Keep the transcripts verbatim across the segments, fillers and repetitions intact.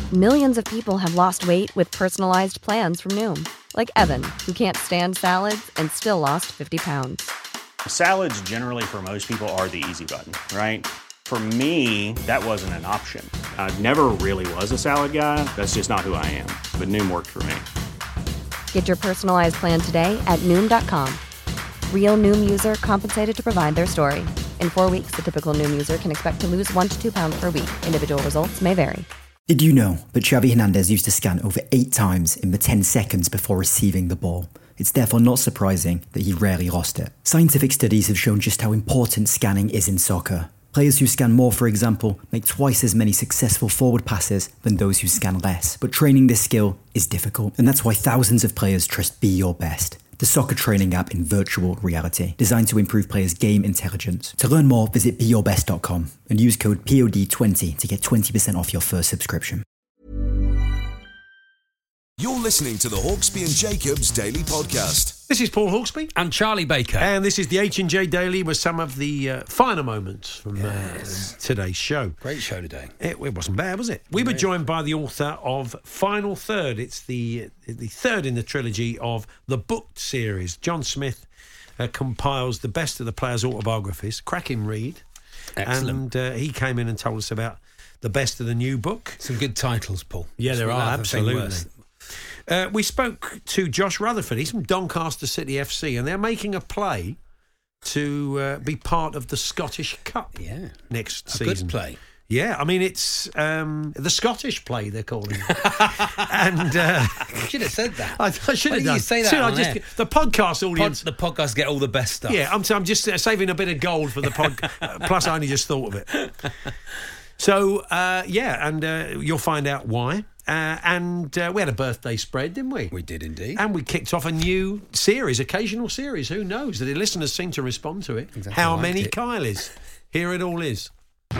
Millions of people have lost weight with personalized plans from Noom. Like Evan, who can't stand salads and still lost fifty pounds. Salads generally for most people are the easy button, right? For me, that wasn't an option. I never really was a salad guy. That's just not who I am. But Noom worked for me. Get your personalized plan today at Noom dot com. Real Noom user compensated to provide their story. In four weeks, the typical Noom user can expect to lose one to two pounds per week. Individual results may vary. Did you know that Xavi Hernandez used to scan over eight times in the ten seconds before receiving the ball? It's therefore not surprising that he rarely lost it. Scientific studies have shown just how important scanning is in soccer. Players who scan more, for example, make twice as many successful forward passes than those who scan less. But training this skill is difficult, and that's why thousands of players trust Be Your Best, the soccer training app in virtual reality, designed to improve players' game intelligence. To learn more, visit be your best dot com and use code P O D twenty to get twenty percent off your first subscription. You're listening to the Hawksby and Jacobs Daily Podcast. This is Paul Hawksby. And Charlie Baker. And this is the H and J Daily with some of the uh, finer moments from yes. uh, today's show. Great show today. It, it wasn't bad, was it? We were joined by the author of Final Third. It's the the third in the trilogy of the booked series. John Smith uh, compiles the best of the players' autobiographies. Cracking read. Excellent. And uh, he came in and told us about the best of the new book. Some good titles, Paul. Yeah, there are, absolutely. Uh, we spoke to Josh Rutherford. He's from Doncaster City F C, and they're making a play to uh, be part of the Scottish Cup yeah. next a season. Good play. Yeah, I mean, it's um, the Scottish play, they're calling it. and uh, you should have said that. I, I should Why have done. You say that See, on I just, air? the podcast audience. Pod, the podcast get all the best stuff. Yeah, I'm, I'm just uh, saving a bit of gold for the podcast. Plus, I only just thought of it. So, uh, yeah, and uh, you'll find out why. Uh, and uh, we had a birthday spread, didn't we? We did indeed. And we kicked off a new series, occasional series. Who knows? The listeners seem to respond to it. Exactly. How Liked many it. Kylies? Here it all is.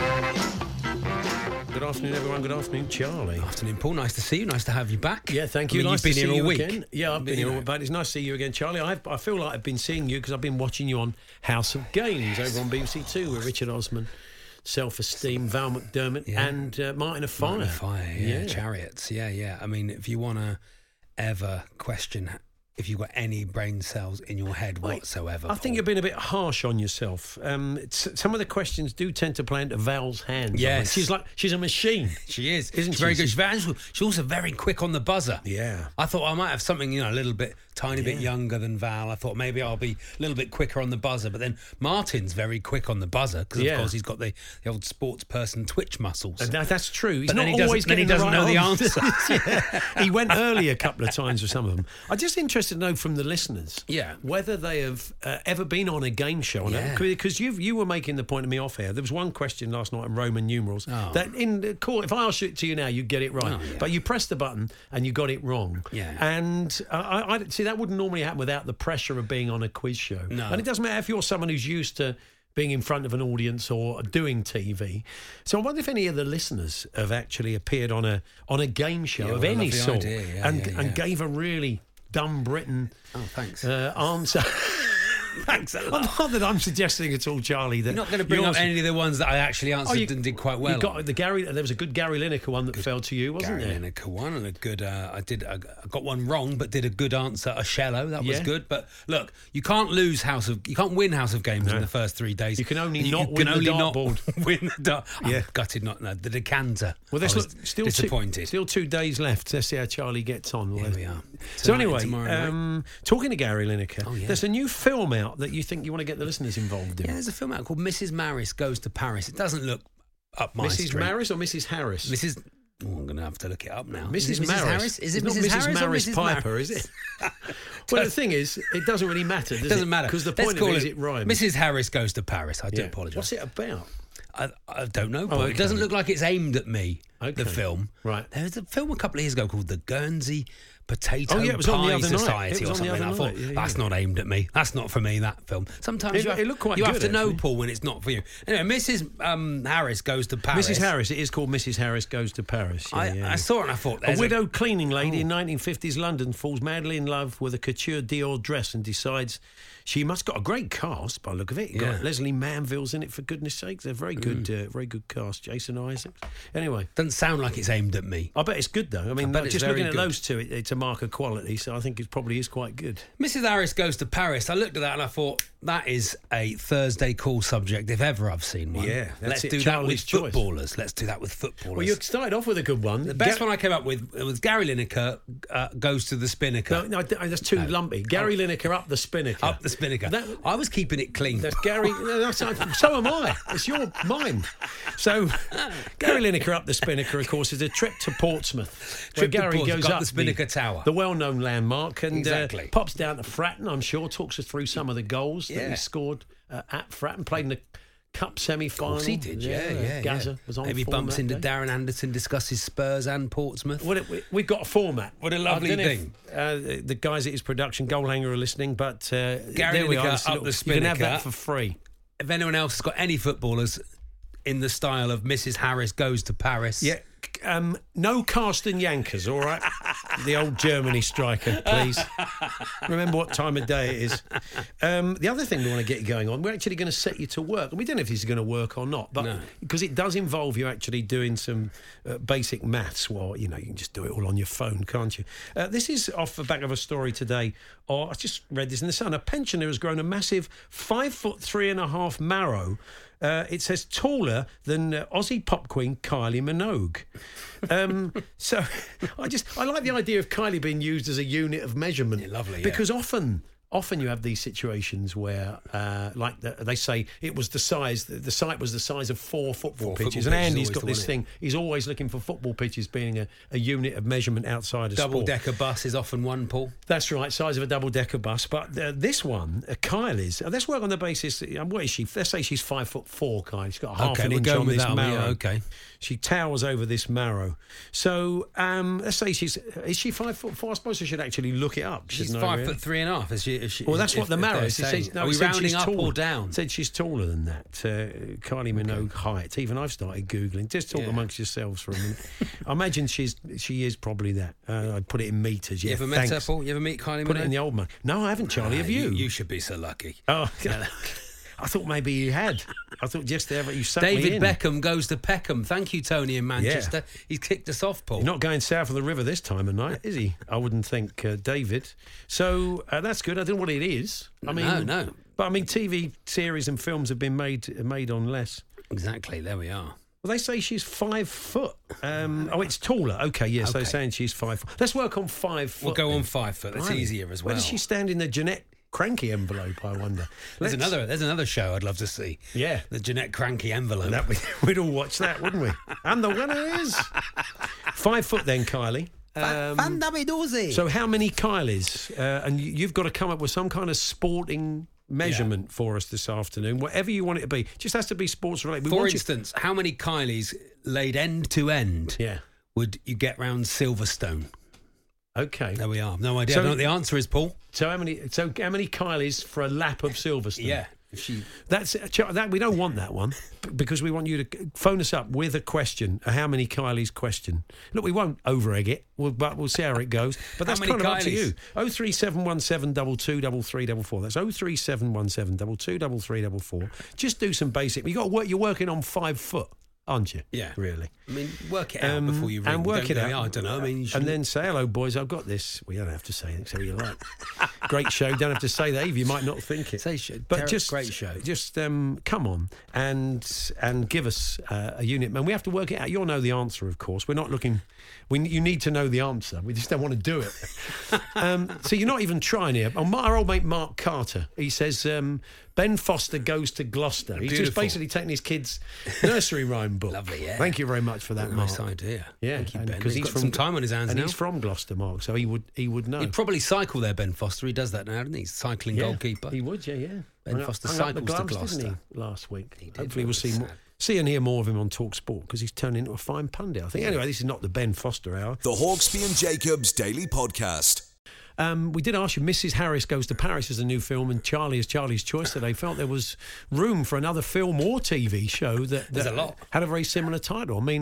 Good afternoon, everyone. Good afternoon, Charlie. Afternoon, Paul. Nice to see you. Nice to have you back. Yeah, thank you. I mean, nice you've been to here see all you week. again. Yeah, I've been here all week, but it's nice to see you again, Charlie. I've, I feel like I've been seeing you because I've been watching you on House of Games over on B B C Two with Richard Osman, Self-Esteem, Val McDermott, Yeah. and uh, Martin of Fire. Martin of Fire, yeah. Yeah. Chariots, yeah, yeah. I mean, if you want to ever question if you've got any brain cells in your head whatsoever. I think Paul. you've been a bit harsh on yourself. Um, it's, some of the questions do tend to play into Val's hands. Yes. She's like, she's a machine. She is. Isn't she's she? very good. She's, very, she's also very quick on the buzzer. Yeah. I thought I might have something, you know, a little bit, tiny bit younger than Val. I thought maybe I'll be a little bit quicker on the buzzer. But then Martin's very quick on the buzzer because, Yeah. of course, he's got the, the old sports person twitch muscles. And that, that's true. He's But not then he always doesn't, then he getting doesn't know the right answer. Yeah. He went early a couple of times with some of them. I'm just interested to know from the listeners Yeah. whether they have uh, ever been on a game show. Yeah. Because you you were making the point to me off air. There was one question last night on Roman numerals Oh. that in the court, if I asked it to you now, you'd get it right. Oh, yeah. But you pressed the button and you got it wrong. Yeah. And uh, I, I see that wouldn't normally happen without the pressure of being on a quiz show. No. And it doesn't matter if you're someone who's used to being in front of an audience or doing T V. So I wonder if any of the listeners have actually appeared on a on a game show Yeah, of well, I any love the sort idea. Yeah, and yeah, and yeah. gave a really dumb Britain Oh, thanks. uh, answer. Thanks a lot. Not that I'm suggesting at all, Charlie, that You're not going to bring up yours- any of the ones that I actually answered Oh, you- and did quite well. You got on. the Gary. There was a good Gary Lineker one that fell to you, wasn't Gary there? Lineker one and a good. Uh, I did. I got one wrong, but did a good answer. A shello that was Yeah. good. But look, you can't lose House of. You can't win House of Games No. in the first three days. You can only you, not you win can the only not dartboard. win the dart. Yeah. I'm gutted. Not no, the decanter. Well, there's I was look- still disappointed. Two, still two days left. Let's see how Charlie gets on. Here we are. So Tonight and anyway, tomorrow night. um, talking to Gary Lineker, Oh, yeah. there's a new film out that you think you want to get the listeners involved in. Yeah, there's a film out called Missus Maris Goes to Paris. It doesn't look up my Missus street. Maris or Missus Harris? Missus Oh, I'm going to have to look it up now. Missus Is it Missus Maris. Harris? Is it It's not Missus Missus Harris or Maris Missus Piper, Maris? is it? Well, the thing is, it doesn't really matter, does It doesn't matter. Because the Let's point call of it is it rhymes. Missus Harris Goes to Paris. I do Yeah. apologise. What's it about? I, I don't know, but okay. it doesn't look like it's aimed at me, Okay. the film. Right. There was a film a couple of years ago called The Guernsey Potato Oh, yeah, it was on the Pie other night. Society It was or on the something. other I thought, night, yeah, that's yeah. not aimed at me. That's not for me, that film. Sometimes It- you have, it looked quite you have good, to know, actually. Paul, when it's not for you. Anyway, Missus Um, Harris Goes to Paris. Missus Harris. It is called Missus Harris Goes to Paris. Yeah, I, yeah. I saw it and I thought, A there's widowed cleaning lady Oh. in nineteen fifties London falls madly in love with a couture Dior dress and decides she must got a great cast by the look of it. You Yeah. got Leslie Manville's in it, for goodness sakes. They're very good, Mm. uh, very good cast. Jason Isaacs. Anyway, Doesn't doesn't sound like it's aimed at me. I bet it's good though. I mean, I bet it's just very looking at good. those two, it, it's a mark of quality. So I think it probably is quite good. Missus Harris Goes to Paris. I looked at that and I thought that is a Thursday call subject if ever I've seen one. Yeah, that's let's it, do Charlie's that with choice. footballers. Let's do that with footballers. Well, you started off with a good one. the best Ga- one I came up with was Gary Lineker uh, goes to the Spinnaker. No, no, that's too lumpy. Gary Lineker up the Spinnaker. Up the Spinnaker. That- I was keeping it clean. That's Gary. no, that's, so am I. It's your mind. So, Gary Lineker up the Spinnaker, of course, is a trip to Portsmouth. Where Trip to Gary Portsmouth, goes up up the Spinnaker Tower. the well-known landmark, and Exactly. uh, pops down to Fratton. I'm sure talks us through some of the goals that Yeah. he scored uh, at Fratton. Played in the Cup semi-final. Of course he did, yeah, yeah. yeah. Gaza was on. Maybe form bumps that into day. Darren Anderson, discusses Spurs and Portsmouth. Well, it, we, we've got a format. What a lovely I don't know if, thing. uh, the guys at his production, Goalhanger, are listening, but uh, Gary there we Lineker are. It's a up little- the you can have Spinnaker. that for free. If anyone else has got any footballers in the style of Missus Harris Goes to Paris. Yeah, um, no Carsten Jankers, all right? The old Germany striker, please. Remember what time of day it is. Um, the other thing we want to get you going on, we're actually going to set you to work. And we don't know if this is going to work or not, but No. because it does involve you actually doing some uh, basic maths. Well, you know, you can just do it all on your phone, can't you? Uh, this is off the back of a story today. Oh, I just read this in the Sun. A pensioner has grown a massive five foot three and a half marrow. Uh, it says taller than uh, Aussie pop queen Kylie Minogue. Um, so I just I like the idea of Kylie being used as a unit of measurement. Yeah, lovely, yeah. Because often. Often you have these situations where, uh, like the, they say, it was the size, the, the site was the size of four football Four pitches. football and pitches Andy's always got the this one, thing. He's always looking for football pitches being a, a unit of measurement outside of sport. Double decker bus is often one, Paul. That's right, size of a double-decker bus. But uh, this one, uh, Kylie's, uh, let's work on the basis, uh, what is she? Let's say she's five foot four, Kylie. She's got half Okay, an we're inch going on with this that one, marrow. yeah, okay. She towers over this marrow. So um, let's say she's, is she five foot four? I suppose I should actually look it up. She's shouldn't I, five really? foot three and a half. Is she, is she, Well, that's if- what the if marrow they're is. It saying. says, no, Are it we said rounding she's up taller. or down? It said she's taller than that. Uh, Kylie Minogue height. Even I've started Googling. Just talk Yeah. amongst yourselves for a minute. I imagine she's she is probably that. Uh, I'd put it in meters. You Yeah, ever met her, thanks. Paul? You ever meet Kylie Put it Minogue? in the old man. No, I haven't, Charlie. Ah, Have you? You should be so lucky. Oh, I thought maybe you had. I thought just there, but you sucked me David in. Beckham goes to Peckham. Thank you, Tony in Manchester. He's kicked us off, Paul. You're not going south of the river this time of night, is he? I wouldn't think, uh, David. So uh, that's good. I don't know what it is. I mean, No, no. But I mean, T V series and films have been made made on less. Exactly. There we are. Well, they say she's five foot. Um, oh, it's taller. Okay, yes, Okay. they're saying she's five foot. Let's work on five foot. We'll go then. on five foot. That's Blimey. easier as well. Where does she stand in the Jeanette Cranky envelope, I wonder? There's Let's- another. There's another show I'd love to see. Yeah. The Jeanette Cranky envelope. That we, we'd all watch that, wouldn't we? And the winner is five foot then, Kylie. Um, so how many Kylies? Uh, and you- you've got to come up with some kind of sporting measurement for us this afternoon, whatever you want it to be. Just has to be sports related. We For want you- instance, how many Kylies laid end to end Yeah. would you get round Silverstone? Okay. There we are. No idea. So- I don't know what the answer is, Paul. So how many? So how many Kylies for a lap of Silverstone? Yeah. If she That's that. We don't want that one b- because we want you to phone us up with a question, a how many Kylie's question. Look, we won't over egg it, we'll, but we'll see how it goes. But How that's many kind of up to Kylies? you. Oh three seven one seven double two double three double four. That's oh three seven one seven double two double three double four. Just do some basic. You got to work. You're working on five foot, aren't you? Yeah. Really. I mean, work it out Um, before you ring. and work Don't it go, out. "Yeah, I don't know. I mean, you and shouldn't-" then say, "Hello, boys. I've got this." Well, you don't have to say anything. Say what you like. Great show. Don't have to say that. Eve, you might not think it. Say sh- but ter- just great show. Just um, come on and and give us uh, a unit, man. We have to work it out. You'll know the answer, of course. We're not looking. We you need to know the answer. We just don't want to do it. um, so you're not even trying here. Oh, my, our old mate Mark Carter. He says um, Ben Foster goes to Gloucester. He's just Beautiful. basically taking his kids' nursery rhyme book. Lovely, yeah. Thank you very much for that, Nice Mark. idea. Yeah, Thank you, and- Ben. 'cause He's got some time on his hands and now. he's from Gloucester, Mark, so he would he would know. He'd probably cycle there, Ben Foster. He does that now, doesn't he? He's cycling yeah, goalkeeper. He would, yeah, yeah. Ben Hung up- Foster hung up the cycles to gloves, didn't Gloucester. he, last week. He did, Hopefully, we'll very see more, sad. see and hear more of him on Talk Sport because he's turned into a fine pundit. I think. Anyway, this is not the Ben Foster hour. The Hawksby and Jacobs Daily Podcast. Um, we did ask you, Missus Harris Goes to Paris is a new film, and Charlie is Charlie's Choice today. Felt there was room for another film or T V show that, that There's a lot. had a very similar title. I mean,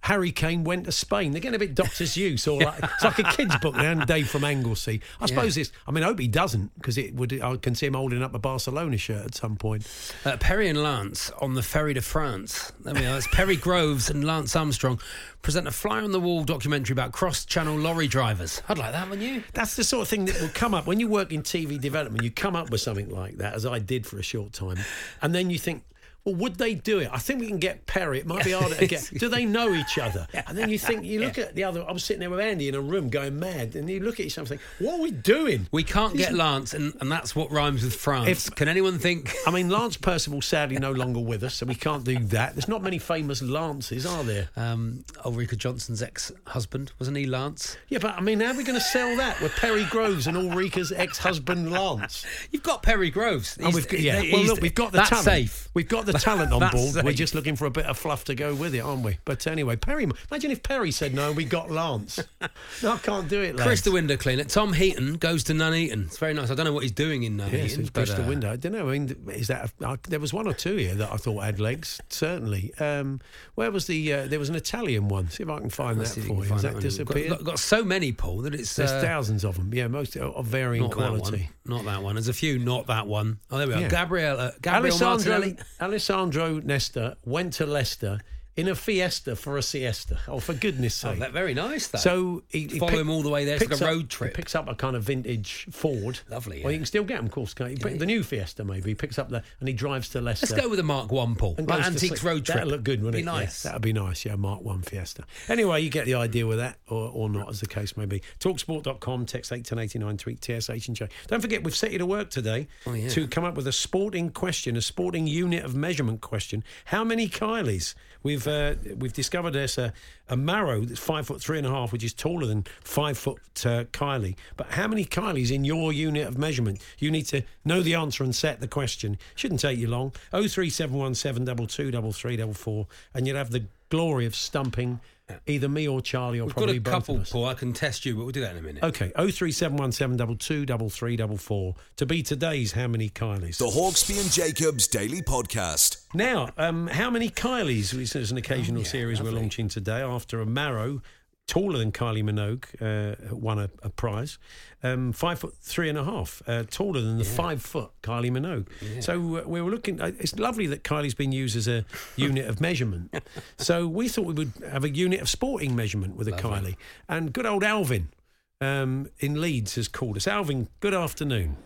Harry Kane went to Spain. They're getting a bit Doctor Seuss, or like, it's like a kid's book now. Dave from Anglesey. I suppose yeah. it's. I mean, I hope he doesn't, because it would. I can see him holding up a Barcelona shirt at some point. Uh, Perry and Lance on the ferry to France. There we are. It's Perry Groves and Lance Armstrong present a fly-on-the-wall documentary about cross-channel lorry drivers. I'd like that, wouldn't you? That's the sort of thing that will come up when you work in T V development. You come up with something like that, as I did for a short time, and then you think, well, would they do it? I think we can get Perry. It might be harder to get. Do they know each other? And then you think, you look at the other. I was sitting there with Andy in a room going mad, and you look at each other and think, what are we doing? We can't get Lance, and, and that's what rhymes with France. If, can anyone think? I mean, Lance Percival sadly no longer with us, so we can't do that. There's not many famous Lances, are there? Um, Ulrika Johnson's ex-husband, wasn't he Lance? Yeah, but I mean, how are we going to sell that with Perry Groves and Ulrika's ex-husband Lance? You've got Perry Groves. Oh, we've got, yeah. Well, look, we've got the that's talent. Safe. We've got the talent on board. Safe. We're just looking for a bit of fluff to go with it, aren't we? But anyway, Perry. Imagine if Perry said no, we got Lance. No, I can't do it, lads. Chris the window cleaner. Tom Heaton goes to Nuneaton. It's very nice. I don't know what he's doing in Nuneaton. Yes, it's but, Chris uh, the window. I don't know. I mean, is that? A, I, there was one or two here that I thought had legs. Certainly. Um, where was the? Uh, there was an Italian one. See if I can find Let's that see for you. Has that disappeared? Got, got, got so many, Paul, that it's there's uh, thousands of them. Yeah, most of varying not quality. That one. Not that one. There's a few. Not that one. Oh, there we are. Yeah. Gabriella. Gabriel Alessandro, Martinelli. Alessandro Nesta went to Leicester in a Fiesta for a siesta. Oh, for goodness sake. Oh, that very nice, though. So he, he Follow pick, him all the way there. It's like a road up, trip. He picks up a kind of vintage Ford. Lovely, yeah. Well, you can still get them, of course. Can't you? Yeah. The new Fiesta, maybe. He picks up the... And he drives to Leicester. Let's go with a Mark one, Paul. And Like goes to Antiques sleep. road trip. That'll look good, wouldn't be it? nice. Yeah, that'd be nice, yeah. Mark one Fiesta. Anyway, you get the idea with that, or, or not, as the case may be. Talksport dot com, text eight ten eighty-nine, tweet T S H and J. Don't forget, we've set you to work today oh, yeah. to come up with a sporting question, a sporting unit of measurement question. How many Kylies? We've uh, we've discovered there's a, a Marrow that's five foot three and a half, which is taller than five foot uh, Kylie. But how many Kylies in your unit of measurement? You need to know the answer and set the question. Shouldn't take you long. Oh three seven one seven two two double three double four, and you'll have the glory of stumping either me or Charlie, or We've probably got a both couple, of us. Paul. I can test you, but we'll do that in a minute. Okay, oh three seven one seven two two double three double four to be today's How Many Kylies? The Hawksby and Jacobs Daily Podcast. Now, um, How Many Kylies is an occasional Oh, yeah, series lovely. we're launching today after a Marrow, taller than Kylie Minogue, uh, won a, a prize. Um, five foot three and a half, uh, taller than the Yeah. five foot Kylie Minogue. Yeah. So uh, we were looking. Uh, it's lovely that Kylie's been used as a unit of measurement. So we thought we would have a unit of sporting measurement with a Lovely. Kylie. And good old Alvin um, in Leeds has called us. Alvin, good afternoon.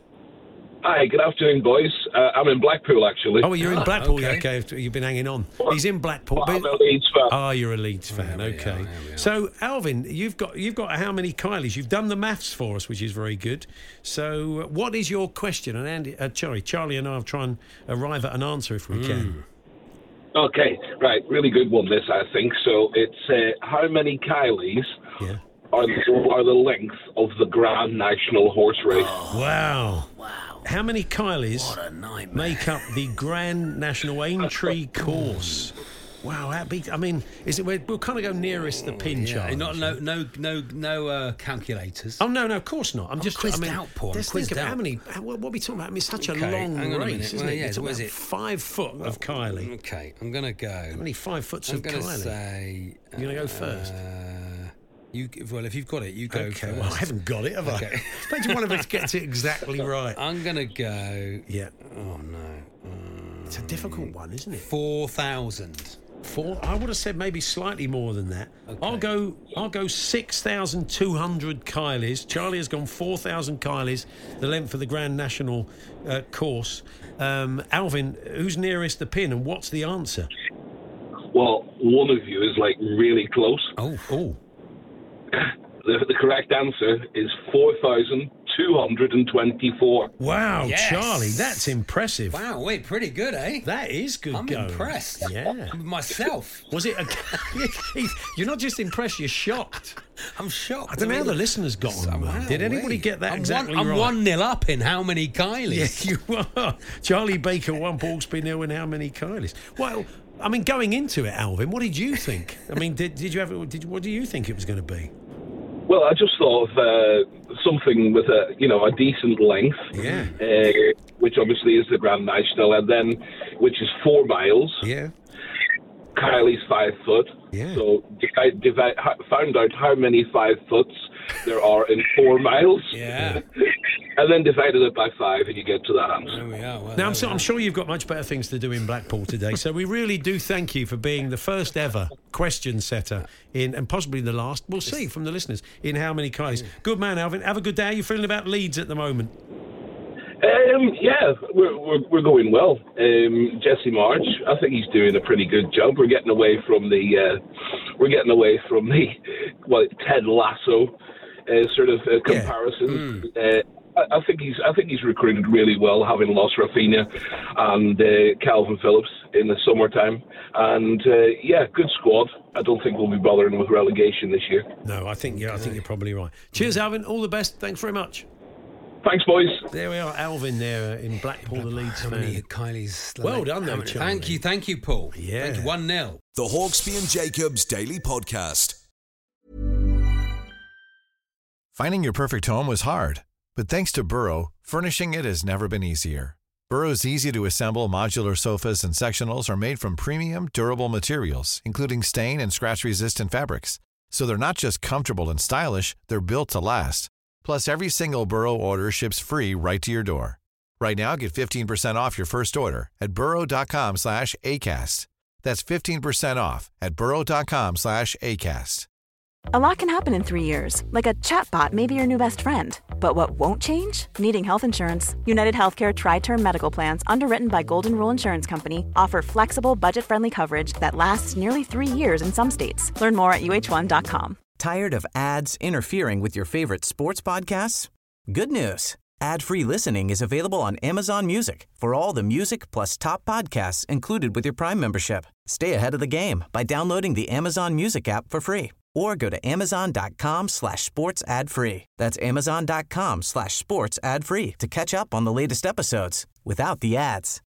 Hi, good afternoon, boys. Uh, I'm in Blackpool, actually. Oh, you're in Ah, Blackpool. okay. Okay, okay, you've been hanging on. He's in Blackpool. Well, I'm but- a Leeds fan. Oh, you're a Leeds fan. there we Okay. are, there we are. So, Alvin, you've got you've got how many Kylies? You've done the maths for us, which is very good. So, uh, what is your question? And Andy, uh, Charlie, Charlie, and I'll try and arrive at an answer if we can. Okay, right, really good one, this, I think. So it's uh, how many Kylies Yeah. are the, are the length of the Grand National Horse Race? Wow. Wow. How many Kylies What a nightmare. make up the Grand National Aintree Course? Wow, that beats. I mean, is it? We'll kind of go nearest the pin, Yeah, Charlie. not, no, no, no, no uh, calculators. Oh no, no, of course not. I'm, just. quizzed I mean, out, Paul. I'm let's quizzed think of how out. many. How, what are we talking about? I mean, it's such a Okay, long hang on a race, minute. isn't Well, it? yeah, It's what about is it? five foot of Kylie. Okay, I'm gonna go. How many five foots I'm of gonna Kylie? say. You're gonna go first? Uh, you well, if you've got it, you go Okay, first. well, I haven't got it, have Okay. I? Imagine one of us gets it exactly right. I'm gonna go. Yeah, Oh no. Um, it's a difficult one, isn't it? Four thousand. Four. I would have said maybe slightly more than that. Okay. I'll go. I'll go six thousand two hundred Kylies. Charlie has gone four thousand Kylies, the length of the Grand National uh, course. Um, Alvin, who's nearest the pin, and what's the answer? Well, one of you is like really close. Oh, oh. The, the correct answer is four thousand two hundred twenty-four. Wow, Yes. Charlie, that's impressive. Wow, wait, pretty good, eh? That is good I'm going. impressed. Yeah. With myself. Was it? A, you're not just impressed, you're shocked. I'm shocked. I don't know how the listeners got on that. Wow, Did anybody wait. get that I'm exactly one, right? I'm one nil up in how many Kylies? Yeah, you are. Charlie Baker, one Hawksby nil, and how many Kylies? Well, I mean, going into it, Alvin, what did you think? I mean, did did you have? Did what do you think it was going to be? Well, I just thought of uh, something with a, you know, a decent length. Yeah. Uh, which obviously is the Grand National, and then, which is four miles. Yeah. Kylie's five foot. Yeah. So divide, divide, found out how many five foots there are in four miles. Yeah. And then divided it by five, and you get to that answer. There we are. Well, Now, I'm, so, I'm sure you've got much better things to do in Blackpool today, so we really do thank you for being the first ever question setter in, and possibly the last, we'll see from the listeners, in How Many Kylies. Good man, Alvin. Have a good day. How are you feeling about Leeds at the moment? Um, yeah, we're, we're we're going well. Um, Jesse March, I think he's doing a pretty good job. We're getting away from the uh, we're getting away from the well Ted Lasso uh, sort of uh, comparison. Yeah. Mm. Uh, I, I think he's I think he's recruited really well, having lost Rafinha and uh, Calvin Phillips in the summertime. And uh, yeah, good squad. I don't think we'll be bothering with relegation this year. No, I think yeah, I think you're probably right. Cheers, Alvin. All the best. Thanks very much. Thanks, boys. There we are, Alvin there uh, in Blackpool, the Leeds How fan. many Kylie's? Like, Well done, though, how many- Charlie. Thank you, thank you, Paul. Yeah. Thank you. one nil. The Hawksby and Jacobs Daily Podcast. Finding your perfect home was hard, but thanks to Burrow, furnishing it has never been easier. Burrow's easy-to-assemble modular sofas and sectionals are made from premium, durable materials, including stain and scratch-resistant fabrics. So they're not just comfortable and stylish, they're built to last. Plus, every single Burrow order ships free right to your door. Right now, get fifteen percent off your first order at burrow.com slash ACAST. That's fifteen percent off at burrow.com slash ACAST. A lot can happen in three years, like a chatbot may be your new best friend. But what won't change? Needing health insurance. United Healthcare Tri-Term Medical Plans, underwritten by Golden Rule Insurance Company, offer flexible, budget-friendly coverage that lasts nearly three years in some states. Learn more at U H one dot com. Tired of ads interfering with your favorite sports podcasts? Good news. Ad-free listening is available on Amazon Music for all the music plus top podcasts included with your Prime membership. Stay ahead of the game by downloading the Amazon Music app for free or go to amazon.com slash sports ad free. That's amazon.com slash sports ad free to catch up on the latest episodes without the ads.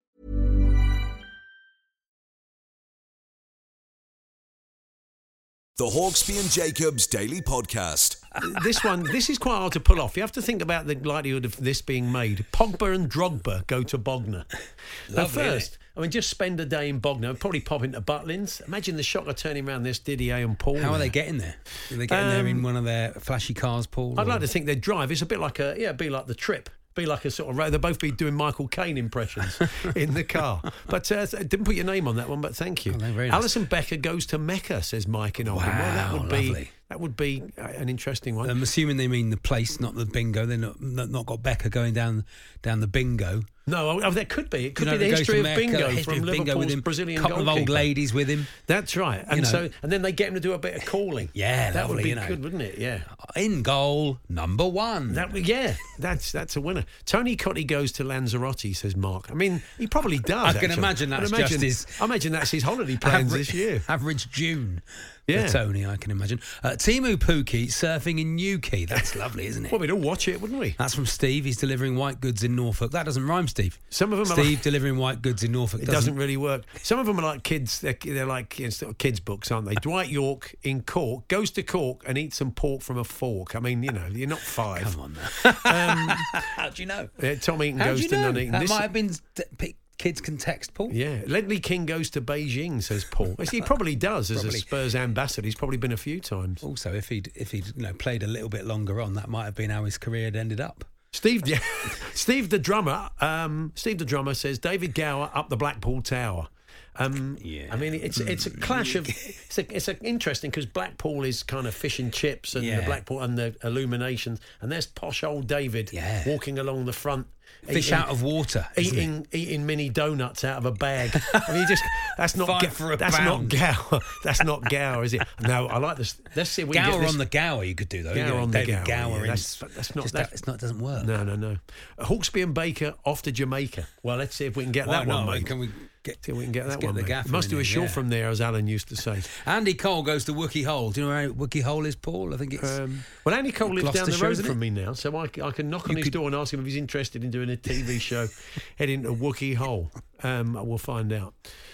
The Hawksby and Jacobs Daily Podcast. This one, this is quite hard to pull off. You have to think about the likelihood of this being made. Pogba and Drogba go to Bognor. Now first, I mean, just spend a day in Bognor, probably pop into Butlins. Imagine the shock of turning around this Didier and Paul. How are there. they getting there? Are they getting Um, there in one of their flashy cars, Paul? I'd or- like to think they'd drive. It's a bit like a, yeah, it'd be like the trip. Be like a sort of road. They'll both be doing Michael Caine impressions in the car. But uh, didn't put your name on that one, but thank you. Oh, they're very nice. Alison Becker goes to Mecca, says Mike in Oldham. Well, that Wow, would be lovely. that would be uh, an interesting one. I'm assuming they mean the place, not the bingo. They're not not, not got Becca going down down the bingo. No, oh, there could be. It could You know, be the they go history to of Mecca, bingo history from of bingo Liverpool's with him, Brazilian couple goalkeeper. of old ladies with him. That's right. And You know. so, and then they get him to do a bit of calling. Yeah, that would lovely, be you know. good, wouldn't it? Yeah. In goal, number one. That would, yeah, that's that's a winner. Tony Cottee goes to Lanzarote, says Mark. I mean, he probably does. I can actually. imagine that's I'd imagine, just his- I imagine that's his holiday plans Average- this year. Average June. Yeah. For Tony, I can imagine. Uh, Timu Pukki surfing in Newquay. That's lovely, isn't it? Well, we'd all watch it, wouldn't we? That's from Steve. He's delivering white goods in Norfolk. That doesn't rhyme, Steve. Some of them are Steve like, delivering white goods in Norfolk. it doesn't really work. Some of them are like kids. They're, they're like you know, sort of kids' books, aren't they? Dwight York in Cork goes to Cork and eats some pork from a fork. I mean, you know, you're not five. Come on, now. Um, How do you know? uh, Tom Eaton How do goes you to know? Nuneaton. That This- might have been t- p- kids can text, Paul. Yeah, Ledley King goes to Beijing, says Paul. He probably does as Probably. a Spurs ambassador. He's probably been a few times. Also, if he'd if he'd you know played a little bit longer on, that might have been how his career had ended up. Steve, yeah, Steve the drummer. Um, Steve the drummer says David Gower up the Blackpool Tower. Um, Yeah. I mean, it's it's a clash of it's a, it's a interesting because Blackpool is kind of fish and chips and the Yeah. Blackpool and the illuminations, and there's posh old David Yeah. walking along the front. Fish eating- out of water. isn't it? Eating eating mini donuts out of a bag. I mean, you just that's not Five Ga- for a that's pound. not Gower. That's not Gower, is it? No, I like this. Let's see if we can Gower get this. on the Gower, you could do though. Gower you know, on the David Gower, Gower yeah, in- that's- that's not- just that's- that- it's not it doesn't work. No, no, no. Hawksby and Baker off to Jamaica. Well, let's see if we can get Why that one, not? mate. Can we get, See if we can get let's that get one. the mate. gaffer Must in do a there, short yeah. from there, as Alan used to say. Andy Cole goes to Wookey Hole. Do you know where Wookey Hole is, Paul? I think it's. Um, well, Andy Cole lives down the Gloucestershire, road isn't from it? me now, so I, I can knock on You his could- door and ask him if he's interested in doing a T V show heading to Wookey Hole. Um, we'll find out.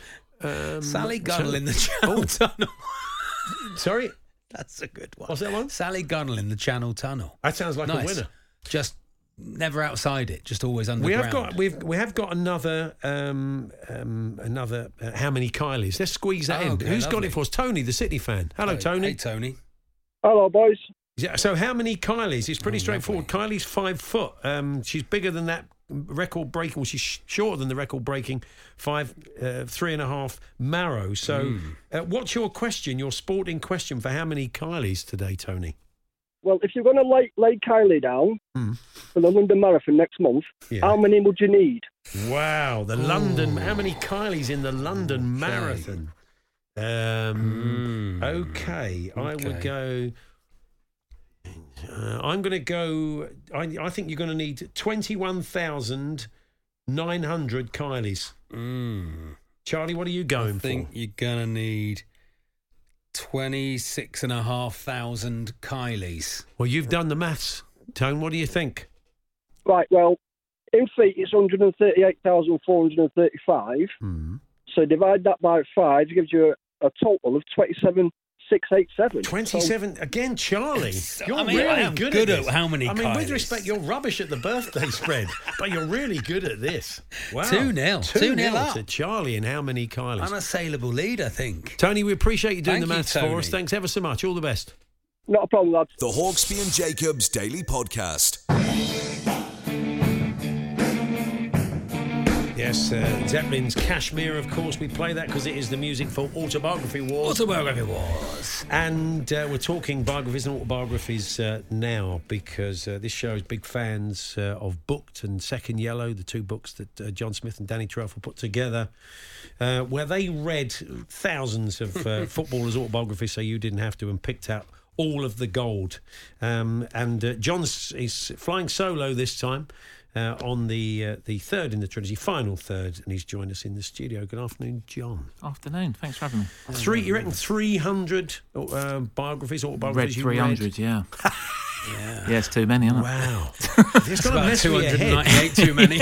Um, Sally so- Gunnell in the Channel Oh. Tunnel. Sorry, That's a good one. what's that one? Sally Gunnell in the Channel Tunnel. That sounds like Nice. a winner. Just never outside it, just always underground. We have got we've we have got another um, um, another uh, how many Kylies? Let's squeeze that Oh, in. okay, Who's got lovely. it for us? Tony, the City fan. Hello, Hey, Tony. Hey, Tony. Hello, boys. Yeah, so how many Kylies? It's pretty Oh, straightforward. Kylie's five foot. Um, she's bigger than that record breaking. Well, she's sh- shorter than the record breaking five, uh, three and a half Marrow. So, Mm. uh, what's your question? Your sporting question for how many Kylies today, Tony? Well, if you're going to lay, lay Kylie down Mm. for the London Marathon next month, Yeah. how many would you need? Wow, the London. How many Kylies in the London Okay. Marathon? Um, Mm. okay, I would Okay. go. Uh, I'm going to go. I, I think you're going to need twenty-one thousand nine hundred Kylies. Mm. Charlie, what are you going I think for? you're going to need twenty-six and a half thousand Kylies. Well, you've done the maths, Tone. What do you think? Right, well, in feet, it's one hundred thirty-eight thousand four hundred thirty-five. Hmm. So divide that by five, gives you a, a total of twenty-seven thousand six hundred eighty-seven. twenty-seven again, Charlie. You're I mean, really I am good, good at, at this. how many I mean, with Kylies. respect, you're rubbish at the birthday spread, but you're really good at this. Wow, two nil. two, two nil nil up. to Charlie. And how many Kylies? Unassailable lead, I think. Tony, we appreciate you doing Thank the you, maths for Tony. us. Thanks ever so much. All the best. Not a problem, lads. The Hawksby and Jacobs Daily Podcast. Yes, uh, Zeppelin's Kashmir, of course. We play that because it is the music for Autobiography Wars. Autobiography Wars. And uh, we're talking biographies and autobiographies uh, now because uh, this show is big fans uh, of Booked and Second Yellow, the two books that uh, John Smith and Danny Treadwell put together, uh, where they read thousands of uh, footballers' autobiographies so you didn't have to, and picked out all of the gold. Um, and uh, John's is flying solo this time. Uh, on the uh, the third in the trilogy, final third, and he's joined us in the studio. Good afternoon, John. Afternoon. Thanks for having me. Three, you reckon three hundred uh, biographies, Read autobiographies? you three hundred, yeah. Yeah. Yeah, it's too many, isn't it? Wow. It's got to about mess with your two hundred head. ninety-eight too many.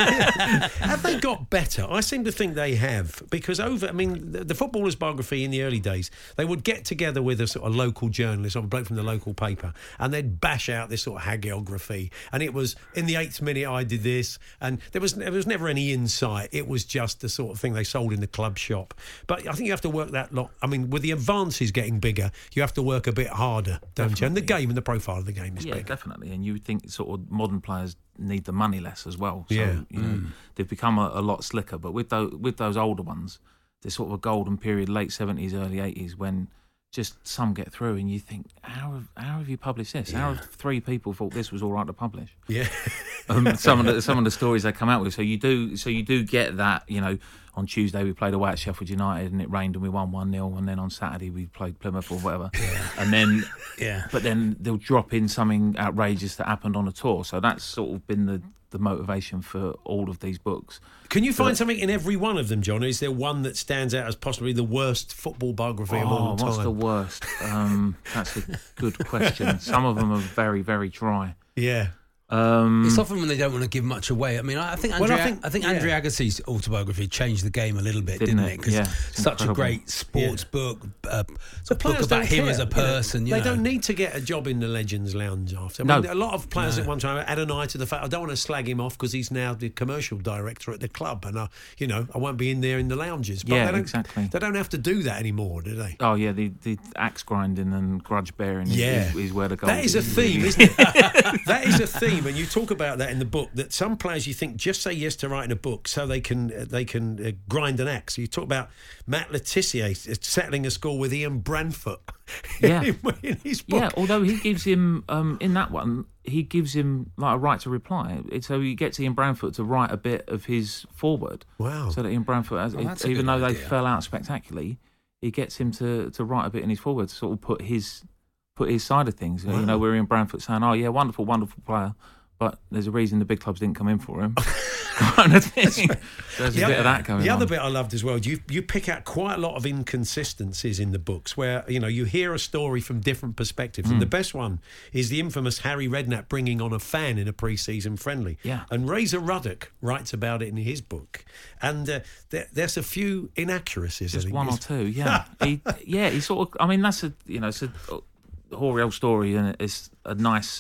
Have they got better? I seem to think they have, because over, I mean, the, the footballer's biography in the early days, they would get together with a sort of local journalist or a bloke from the local paper, and they'd bash out this sort of hagiography, and it was in the eighth minute I did this, and there was there was never any insight. It was just the sort of thing they sold in the club shop. But I think you have to work that lot. I mean, with the advances getting bigger, you have to work a bit harder, don't Definitely. you? And the game and the profile of the game is Yeah, bigger. definitely. And you would think sort of modern players need the money less as well. So, Yeah. you know, they've become a, a lot slicker. But with those, with those older ones, there's sort of a golden period, late seventies, early eighties, when just some get through and you think, how have, how have you published this? How have three people thought this was all right to publish? Yeah. um, some of the some of the stories they come out with. So you do so you do get that, you know, on Tuesday we played away at Sheffield United and it rained and we won one nil, and then on Saturday we played Plymouth or whatever. Yeah. And then Yeah. but then they'll drop in something outrageous that happened on a tour. So that's sort of been the, the motivation for all of these books. Can you find But- something in every one of them, John? Or is there one that stands out as possibly the worst football biography of Oh, all time? what's the worst? Um, that's a good question. Some of them are very, very dry. Yeah. Um, It's often when they don't want to give much away. I mean, I think Well, Andre, I I think- think, yeah. Andre Agassi's autobiography changed the game a little bit, Didn't didn't, it? it? Because Yeah, it's such incredible. a great sports book, uh, The a book players about don't him care, as a you know. person. You they know. don't need to get a job in the Legends Lounge after. I No. mean, a lot of players No. at one time had an eye to the fact I don't want to slag him off because he's now the commercial director at the club, and I, you know, I won't be in there in the lounges. But Yeah, they don't, exactly. They don't have to do that anymore, do they? Oh yeah, the, the axe grinding and grudge bearing is, Yeah. is, is where the gold That is a is. theme, isn't it? That is a theme, and you talk about that in the book. That some players you think just say yes to writing a book so they can uh, they can uh, grind an axe. You talk about Matt Letizia settling a score with Ian Branfoot. Yeah. in, in his book. Yeah, although he gives him um, in that one, he gives him like a right to reply. It, so he gets Ian Branfoot to write a bit of his foreword. Wow. So that Ian Branfoot, has, Oh, that's a even good though they idea. fell out spectacularly, he gets him to, to write a bit in his foreword to sort of put his put his side of things. Wow. You know, where Ian Branfoot saying, "Oh yeah, wonderful, wonderful player." But there's a reason the big clubs didn't come in for him. kind of thing. There's a The bit other- of that going The on. other bit I loved as well, you you pick out quite a lot of inconsistencies in the books where, you know, you hear a story from different perspectives. Mm. And the best one is the infamous Harry Redknapp bringing on a fan in a pre-season friendly. Yeah. And Razor Ruddock writes about it in his book. And uh, there, there's a few inaccuracies. I Just think. one or It's- two, yeah. he, yeah, he sort of. I mean, that's a you know, it's a hoary old story, and it's a nice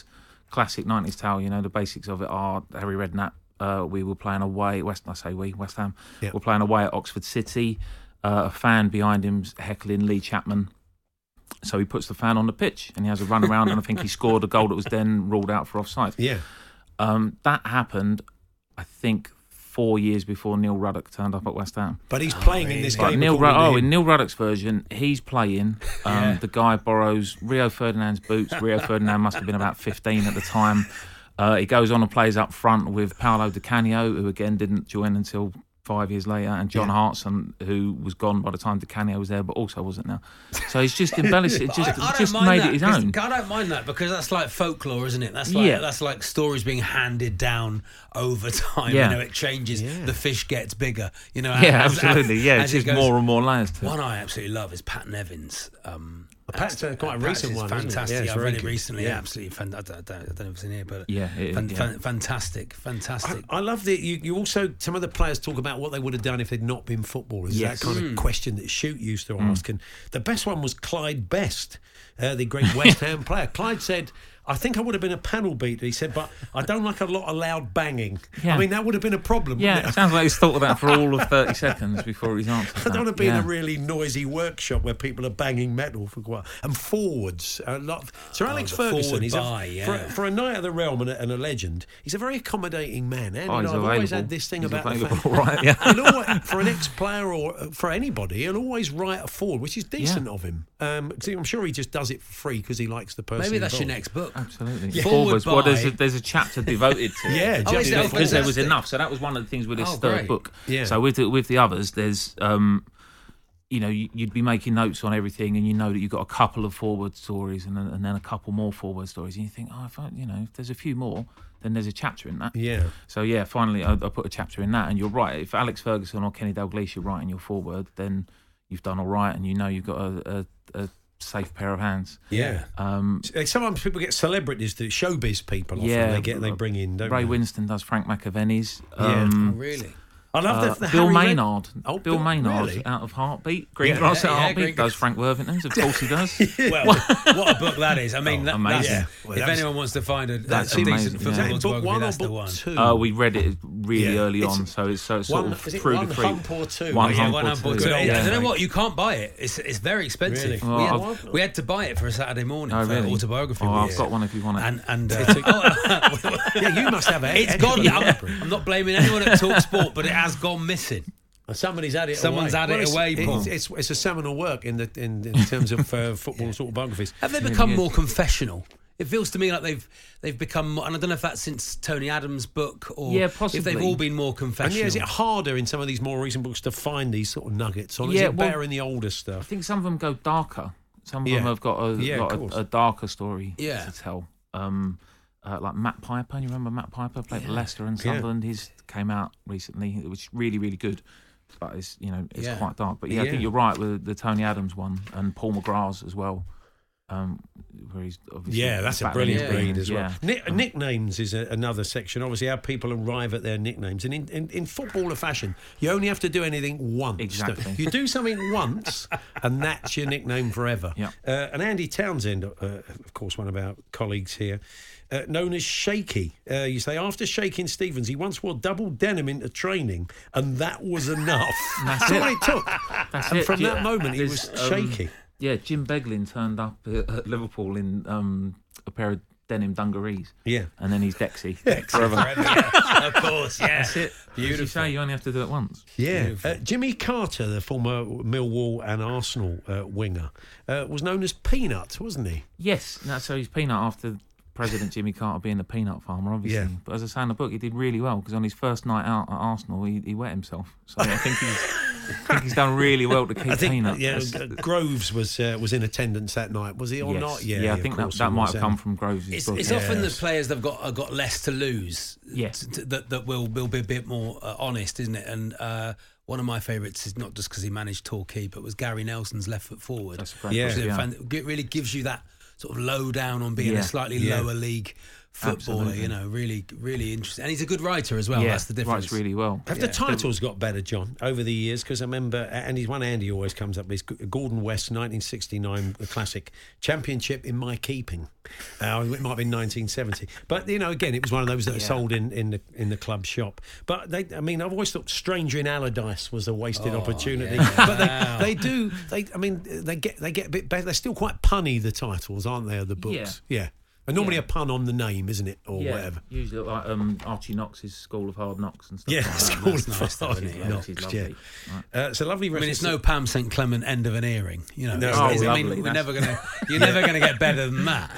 classic nineties tale. You know, the basics of it are Harry Redknapp. Uh, we were playing away. West, I say we, West Ham. Yep. We're playing away at Oxford City. Uh, a fan behind him's heckling Lee Chapman. So he puts the fan on the pitch and he has a run around, and I think he scored a goal that was then ruled out for offside. Yeah. Um, that happened, I think, four years before Neil Ruddock turned up at West Ham. But he's playing oh, in this but game. Neil Rud- oh, in Neil Ruddock's version, he's playing. Um, yeah. The guy borrows Rio Ferdinand's boots. Rio Ferdinand must have been about fifteen at the time. Uh, he goes on and plays up front with Paolo Di Canio, who again didn't join until five years later, and John yeah. Hartson, who was gone by the time Di Canio was there, but also wasn't now. So he's just embellished it, just, I, I just made that, it his own. I don't mind that because that's like folklore, isn't it? That's like yeah. that's like stories being handed down over time. Yeah. You know, it changes. Yeah. The fish gets bigger. You know, yeah, as, absolutely. As, yeah, as it's it just goes. more and more layers to it. One I absolutely love is Pat Nevin's. Um, Pat's uh, quite a Pat's recent one. Fantastic. Yeah, I've read it good. recently. Yeah. Absolutely fantastic. I don't, I don't know if it's in here, but yeah, it, fan, yeah. Fan, fantastic, fantastic. I, I love that you, you also, some of the players talk about what they would have done if they'd not been footballers. Yes. That kind Mm. of question that Shoot used to Mm. ask. And the best one was Clyde Best, uh, the great West Ham player. Clyde said, I think I would have been a panel beater, he said, but I don't like a lot of loud banging. Yeah. I mean, that would have been a problem, Yeah, wouldn't it it? sounds like he's thought of that for all of thirty seconds before he's answered I don't that. want to be yeah. in a really noisy workshop where people are banging metal for quite and forwards. A lot. Of, Sir Oh, Alex the Ferguson, forward he's by, a, yeah. for, for a knight of the realm and a, and a legend. He's a very accommodating man. And Oh, you he's know, I've always available. had this thing He's about the available, fact, right, yeah. he'll always, for an ex-player or for anybody, he'll always write a forward, which is decent Yeah. of him. Um, 'cause I'm sure he just does it for free because he likes the person. Maybe that's your involved. next book. Absolutely. Yeah. Forwards. Forward Well, there's by- a, there's a chapter devoted to it. Yeah, Oh, is it? Oh, because there was fantastic. enough. So that was one of the things with this Oh, third great. book. Yeah. So with the, with the others, there's um, you know, you, you'd be making notes on everything, and you know that you've got a couple of forward stories, and then, and then a couple more forward stories, and you think, oh, if I, you know, if there's a few more, then there's a chapter in that. Yeah. So yeah, finally, I, I put a chapter in that, and you're right. If Alex Ferguson or Kenny Dalglish are writing your forward, then you've done all right, and you know you've got a, a, a safe pair of hands. Yeah. Um, Sometimes people get celebrities, do showbiz people. Often yeah, they get they bring in. Don't Ray they? Winston does Frank McAvenny's. Yeah. Um, Oh, really? I love Uh, the, the Bill Harry Red- Maynard. Oh, Bill Maynard really? out of Heartbeat. Green Yeah. Grass Yeah, out of yeah, Heartbeat Green does Grass. Frank Worthington's. Of course he does. Well, what a book that is. I mean, Oh, that, amazing. that's, Yeah. Well, if that was- anyone wants to find a, That's a decent amazing, football yeah. Is that book autobiography, one or that's the book one. two? Uh, we read it really Yeah. early It's- on, so it's so it's sort One, of is it through one the creek. hump or two? One Oh, yeah, hump one or hump or two. two. Good Yeah. old You know Frank. what? You can't buy it. It's it's very expensive. Really? We, Oh, had, I've- we had to buy it for a Saturday morning Oh, for really? autobiography. Oh, week. I've got one if you want it. And and uh, oh, Yeah, you must have it. it's gone. I'm, I'm not blaming anyone at Talk Sport, but it has gone missing. Somebody's had it. Someone's away. had it Well, it's- away, Paul. It's, it's, it's a seminal work in the in, in terms of uh, football autobiographies. Have they become more confessional? It feels to me like they've they've become more, and I don't know if that's since Tony Adams' book or Yeah, if possibly. they've all been more And confessional. yeah, is it harder in some of these more recent books to find these sort of nuggets, or is Yeah, it well, better in the older I stuff? think some of them go darker. Some of Yeah. them have got a, Yeah, of got course. a, a darker story Yeah. to tell. Um, uh, like Matt Piper, you remember Matt Piper played for Yeah. Leicester and Yeah. Sunderland. He's came out recently, which is really really good, but it's you know it's Yeah. quite dark. But yeah, I Yeah. think you're right with the Tony Adams one and Paul McGrath's as well. Um, where he's obviously Yeah, that's a battling brilliant his read demons, as well. yeah. Nick, nicknames is a, another section. Obviously, how people arrive at their nicknames, and in, in, in footballer fashion, you only have to do anything once. Exactly. You do something once, and that's your nickname forever. Yeah. Uh, and Andy Townsend, uh, of course, one of our colleagues here, uh, known as Shaky. Uh, you say after shaking Stevens, he once wore double denim into training, and that was enough. That's all it. it took. That's and it. from Yeah. that moment, he was There's, um, shaky. Yeah, Jim Beglin turned up at at Liverpool in um, a pair of denim dungarees. Yeah. And then he's Dexy. Forever, yeah. Of course, yeah. That's it. Beautiful. As you say, you only have to do it once. Yeah, uh, Jimmy Carter, the former Millwall and Arsenal uh, winger, uh, was known as Peanut, wasn't he? Yes, no, so he's Peanut after President Jimmy Carter being the peanut farmer, obviously. Yeah. But as I say in the book, he did really well because on his first night out at Arsenal, he, he wet himself. So I think he's, I think he's done really well to keep I think Peanut. yeah, That's- uh, Groves was uh, was in attendance that night, was he or yes. not? Yeah, I of think that, course that he might was, have um, come from Groves' It's, book. it's yeah. often the players that've got have got less to lose. Yeah. t- t- that that will will be a bit more uh, honest, isn't it? And uh, one of my favourites is not just because he managed Torquay, but was Gary Nelson's left foot forward. That's a great Yeah. book, Which is a yeah. fan- it really gives you that sort of low down on being Yeah. a slightly Yeah. lower league footballer. Absolutely. You know, really, really interesting, and he's a good writer as well. Yeah, That's the difference. writes really well. Have Yeah. the titles got better, John, over the years? Because I remember, and he's one Andy always comes up with, Gordon West, nineteen sixty-nine, the classic, Championship in My Keeping. Uh, it might have been nineteen seventy. But, you know, again, it was one of those that are Yeah. sold in, in, the, in the club shop. But, they, I mean, I've always thought Stranger in Allardyce was a wasted Oh, opportunity. yeah. But Wow. they, they do, they, I mean, they get they get a bit better. They're still quite punny, the titles, aren't they, of the books? Yeah. And normally Yeah. a pun on the name, isn't it? Or yeah, whatever. Usually like um, Archie Knox's School of Hard Knocks and stuff. Yeah, like that. School That's of nice, though, Hard isn't it? Yeah, Knocks, which is yeah. lovely. Right. Uh, it's a lovely I mean, it's recipe. no Pam Saint Clement end of an earring. You know, No, It's- oh, it's- I lovely. mean, we're That's- never gonna. You're never gonna get better than that.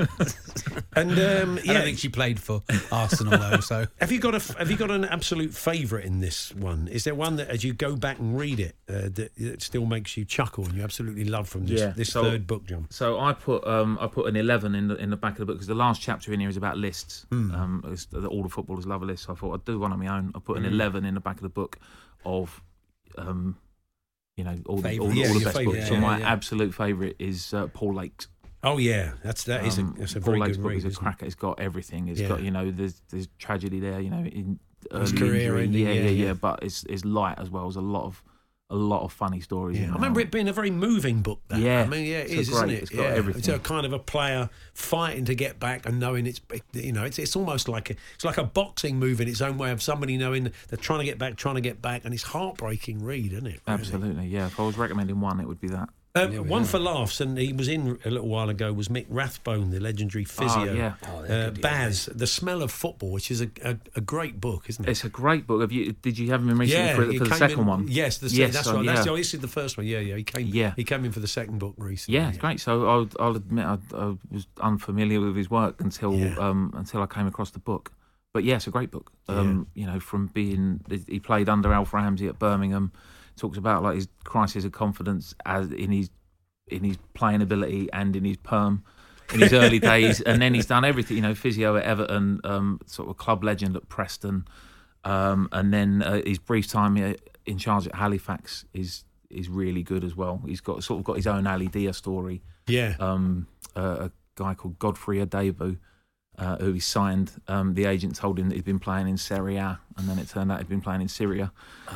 And um, I yeah, don't think she played for Arsenal though. So have you got a have you got an absolute favourite in this one? Is there one that, as you go back and read it, uh, that, that still makes you chuckle and you absolutely love from this Yeah, this so- third book, John? So I put um, I put an eleven in the in the back of the book because the last chapter in here is about lists. Hmm. Um, it's, all the footballers love a list. So I thought I'd do one on my own. I put Hmm. an eleven in the back of the book of, um, you know, all the, all, Favourites. all Yeah, the your best favourite, books. yeah, so my yeah. absolute favourite is uh, Paul Lake's. Oh yeah, that's that is Um, a that's a Paul very Lake's good book read. is a isn't it? cracker. It's got everything. It's Yeah. got, you know, there's there's tragedy there. You know, in His early career injury. ending, yeah, yeah, yeah, yeah. yeah. But it's it's light as well. There's a lot of a lot of funny stories. Yeah, in I there. remember it being a very moving book. That. Yeah. I mean, yeah, it It's a is, great- isn't it? it's got yeah. everything. It's a kind of a player fighting to get back and knowing it's, you know, it's it's almost like a, it's like a boxing move in its own way of somebody knowing they're trying to get back, trying to get back, and it's heartbreaking read, isn't it? Really? Absolutely, yeah. If I was recommending one, it would be that. Um, Yeah, we one are. for laughs, and he was in a little while ago, was Mick Rathbone, the legendary physio. Oh, yeah. Oh, they're uh, good, yeah. Baz, The Smell of Football, which is a, a, a great book, isn't it? It's a great book. Have you? Did you have him in recently yeah, for, he for the came second in- one? Yes, the, se- Yes, that's oh, right. That's, yeah. oh, this is the first one. Yeah, yeah. He came. Yeah. he came in for the second book recently. Yeah, it's great. So I'll, I'll admit I, I was unfamiliar with his work until Yeah. um, until I came across the book. But yeah, it's a great book. Um, You know, from being he played under Alf Ramsey at Birmingham, talks about like his crisis of confidence as in his in his playing ability and in his perm in his early days, and then he's done everything. You know, physio at Everton, um, sort of club legend at Preston, um, and then uh, his brief time in charge at Halifax is is really good as well. He's got sort of got his own Ali Dia story. Yeah. Um, uh, a guy called Godfrey Adebu, uh, who he signed. Um, the agent told him that he'd been playing in Serie A, and then it turned out he'd been playing in Syria.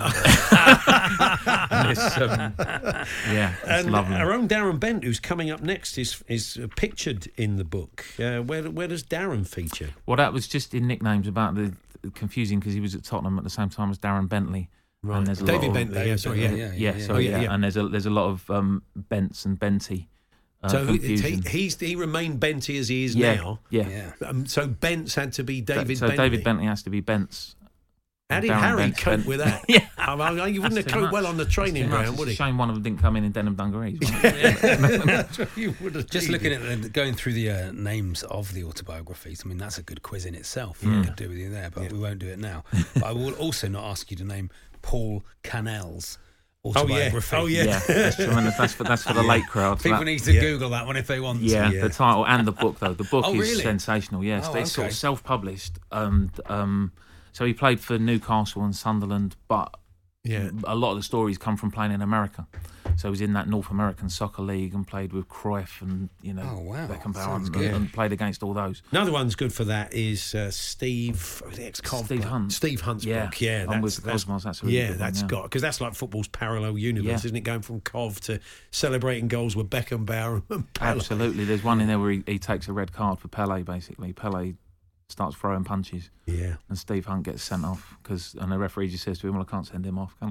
And it's, um, yeah, it's And lovely. our own Darren Bent, who's coming up next, is is uh, pictured in the book. Uh, where where does Darren feature? Well, that was just in nicknames about the confusing because he was at Tottenham at the same time as Darren Bentley. Right. And there's a David lot of, Bentley, yeah, sorry, yeah. Yeah, yeah, yeah, sorry, yeah. yeah, Oh, yeah, yeah. And there's a there's a lot of um, Bents and Benty. Uh, so he, confusion. he, he's he remained Benty as he is yeah, now. yeah. Yeah. Um, so Bent's had to be David so Bentley. David Bentley has to be Bents. How did Darren Harry Bent's cope Bent- with that? Yeah. I mean, you wouldn't have That's too coped well much. on the That's training too much. ground, It's would a he? shame one of them didn't come in in denim dungarees. wasn't it? You would have Just needed. looking at the, going through the uh, names of the autobiographies, I mean, that's a good quiz in itself. Mm. We could do with you there, but we won't do it now. But I will also not ask you to name Paul Cannell's Oh yeah, autobiography. oh yeah. Yeah, that's tremendous. That's for that's for the late crowd. So People that- need to Yeah. Google that one if they want Yeah, to. Yeah. the title and the book though. The book Oh, is really? sensational. Yes, Oh, they sort okay. of self-published. And um, so he played for Newcastle and Sunderland, but Yeah. a lot of the stories come from playing in America. So he was in that North American Soccer League and played with Cruyff and you know Oh, wow. Beckenbauer Sounds and, good. and played against all those. Another one's good for that is uh, Steve, oh, the ex-Cov Steve bloke. Hunt. Steve Hunt's Yeah. book. Yeah, On that's, with the that's, Cosmos, that's a really yeah, good one, that's yeah. got because that's like football's parallel universe, Yeah. isn't it? Going from Cov to celebrating goals with Beckenbauer and Pele. Absolutely. There's one in there where he, he takes a red card for Pele. Basically, Pele starts throwing punches. Yeah. And Steve Hunt gets sent off because, and the referee just says to him, "Well, I can't send him off, can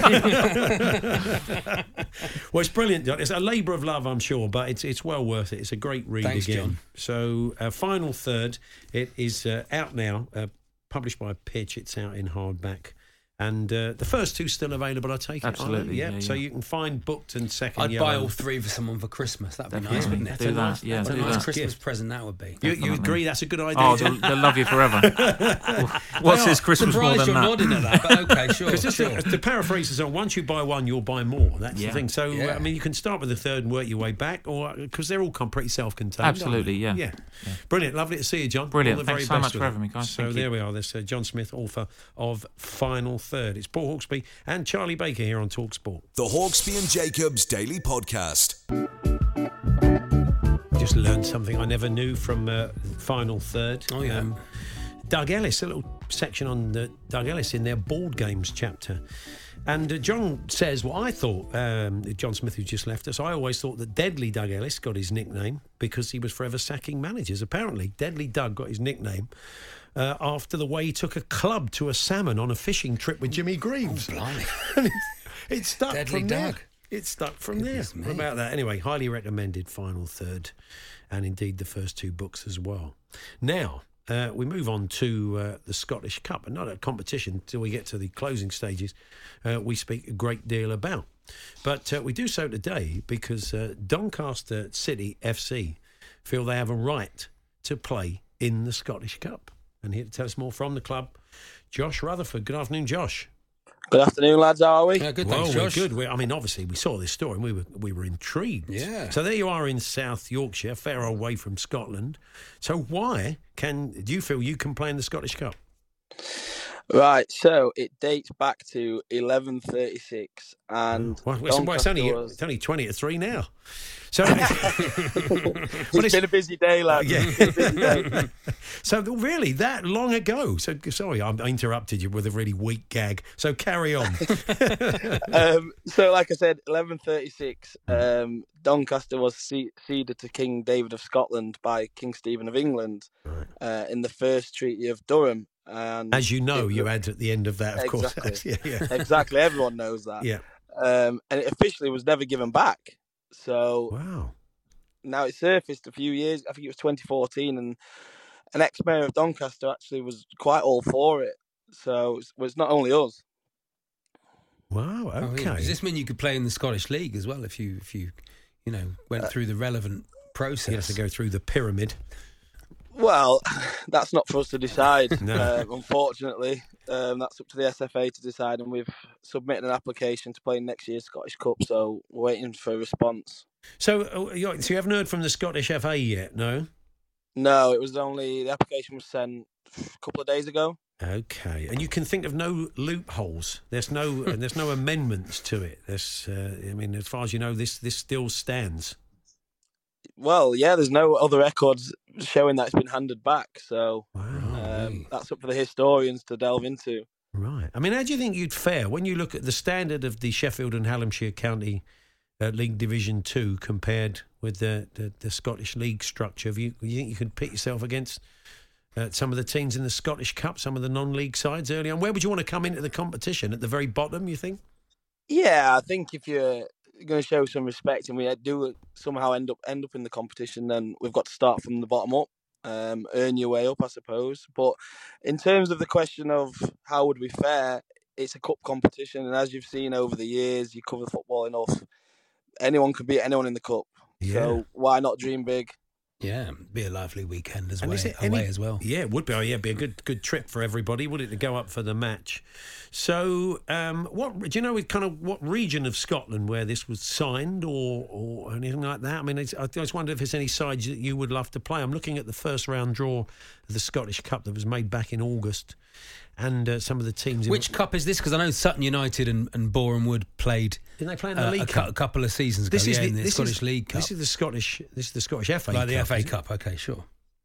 I?" Well, it's brilliant, John. It's a labour of love, I'm sure, but it's it's well worth it. It's a great read Thanks, again. John. So, uh, final third, it is uh, out now, uh, published by Pitch. It's out in hardback. And uh, the first two still available, I take it. Absolutely, aren't they? yeah, So yeah. you can find booked and second I'd yellow. buy all three for someone for Christmas. That'd be Definitely. nice, wouldn't it? Do that, yeah, That's a do nice that. Christmas Yeah. present that would be. You, you Definitely. agree that's a good idea? Oh, John? they'll, they'll love you forever. What's this Christmas more Surprised than you're that? nodding at that, but okay, sure. Because sure. the paraphrase is on, once you buy one, you'll buy more. That's the Yeah. thing. So, Yeah. I mean, you can start with the third and work your way back, or because they're all come pretty self-contained. aren't Absolutely, they? yeah. yeah. Brilliant. Lovely to see you, John. Brilliant. All the Thanks very so best much with for it. having me, guys. So Thank there you. we are. There's uh, John Smith, author of Final Third. It's Paul Hawksby and Charlie Baker here on Talk Sport. The Hawksby and Jacobs Daily Podcast. Just learned something I never knew from uh, Final Third. Oh, yeah. Um, Doug Ellis, a little section on the Doug Ellis in their board games chapter. And uh, John says, well, I thought, um, John Smith, who just left us, I always thought that Deadly Doug Ellis got his nickname because he was forever sacking managers. Apparently, Deadly Doug got his nickname uh, after the way he took a club to a salmon on a fishing trip with Jimmy Greaves. Oh, blimey. And it, it stuck Deadly from Doug. there. It stuck from Goodness there. me. What about that? Anyway, highly recommended Final Third, and indeed the first two books as well. Now, uh, we move on to uh, the Scottish Cup, and not a competition until we get to the closing stages, uh, we speak a great deal about. But uh, we do so today because uh, Doncaster City F C feel they have a right to play in the Scottish Cup. And here to tell us more from the club, Josh Rutherford. Good afternoon, Josh. Good afternoon, lads. How are we? Yeah, good, Well, thanks, we're Josh. good. We're, I mean, obviously, we saw this story and we were we were intrigued. Yeah. So there you are in South Yorkshire, fair old way from Scotland. So why can do you feel you can play in the Scottish Cup? Right, so it dates back to eleven thirty-six, and Well, it's, well, it's only was... it's only twenty to three now. So it's well, been a busy day, lad. Yeah. It's been a busy day. So really, that long ago? So sorry, I interrupted you with a really weak gag. So carry on. um, so, like I said, eleven thirty-six. Um, Doncaster was ce- ceded to King David of Scotland by King Stephen of England uh, in the First Treaty of Durham. And As you know, it, you add at the end of that, of exactly, course. yeah, yeah. exactly. Everyone knows that. Yeah. Um, and it officially was never given back. So wow. Now it surfaced a few years. I think it was twenty fourteen, and an ex-mayor of Doncaster actually was quite all for it. So it's, well, it's not only us. Wow. Oh, Okay. yeah. Does this mean you could play in the Scottish League as well if you, if you, you know, went Uh, through the relevant process? You have to go through the pyramid. Well, that's not for us to decide. No. uh, unfortunately, um, that's up to the S F A to decide, and we've submitted an application to play next year's Scottish Cup. So we're waiting for a response. So, uh, you- so you haven't heard from the Scottish F A yet, no? No, it was only the application was sent a couple of days ago. Okay, and you can think of no loopholes. There's no, and there's no amendments to it. There's, uh, I mean, as far as you know, this this still stands. Well, yeah, there's no other records showing that it's been handed back. So Wow. um, that's up for the historians to delve into. Right. I mean, how do you think you'd fare when you look at the standard of the Sheffield and Hallamshire County uh, League Division Two compared with the, the, the Scottish League structure? Have you, you think you could pit yourself against uh, some of the teams in the Scottish Cup, some of the non-league sides early on? Where would you want to come into the competition? At the very bottom, you think? Yeah, I think if you're going to show some respect and we do somehow end up end up in the competition, then we've got to start from the bottom up, um, earn your way up, I suppose. But in terms of the question of how would we fare, it's a cup competition, and as you've seen over the years, you cover football enough, anyone can beat anyone in the cup. Yeah. So why not dream big? Yeah, be a lively weekend as And well, is it away any- as well. Yeah, it would be. Oh, yeah, it'd be a good good trip for everybody, would it, to go up for the match? So, um, what do you know? Kind of what region of Scotland where this was signed, or or anything like that? I mean, it's, I just wonder if there's any sides that you would love to play. I'm looking at the first round draw of the Scottish Cup that was made back in August, and uh, some of the teams. in- Which cup is this? Because I know Sutton United and, and Boreham Wood played. Didn't they play in the uh, League a, Cup? cou- a couple of seasons ago? This is yeah, the, in the this Scottish is, League Cup. This is the Scottish. This is the Scottish F A like the Cup. F A isn't it? Cup. Okay, sure.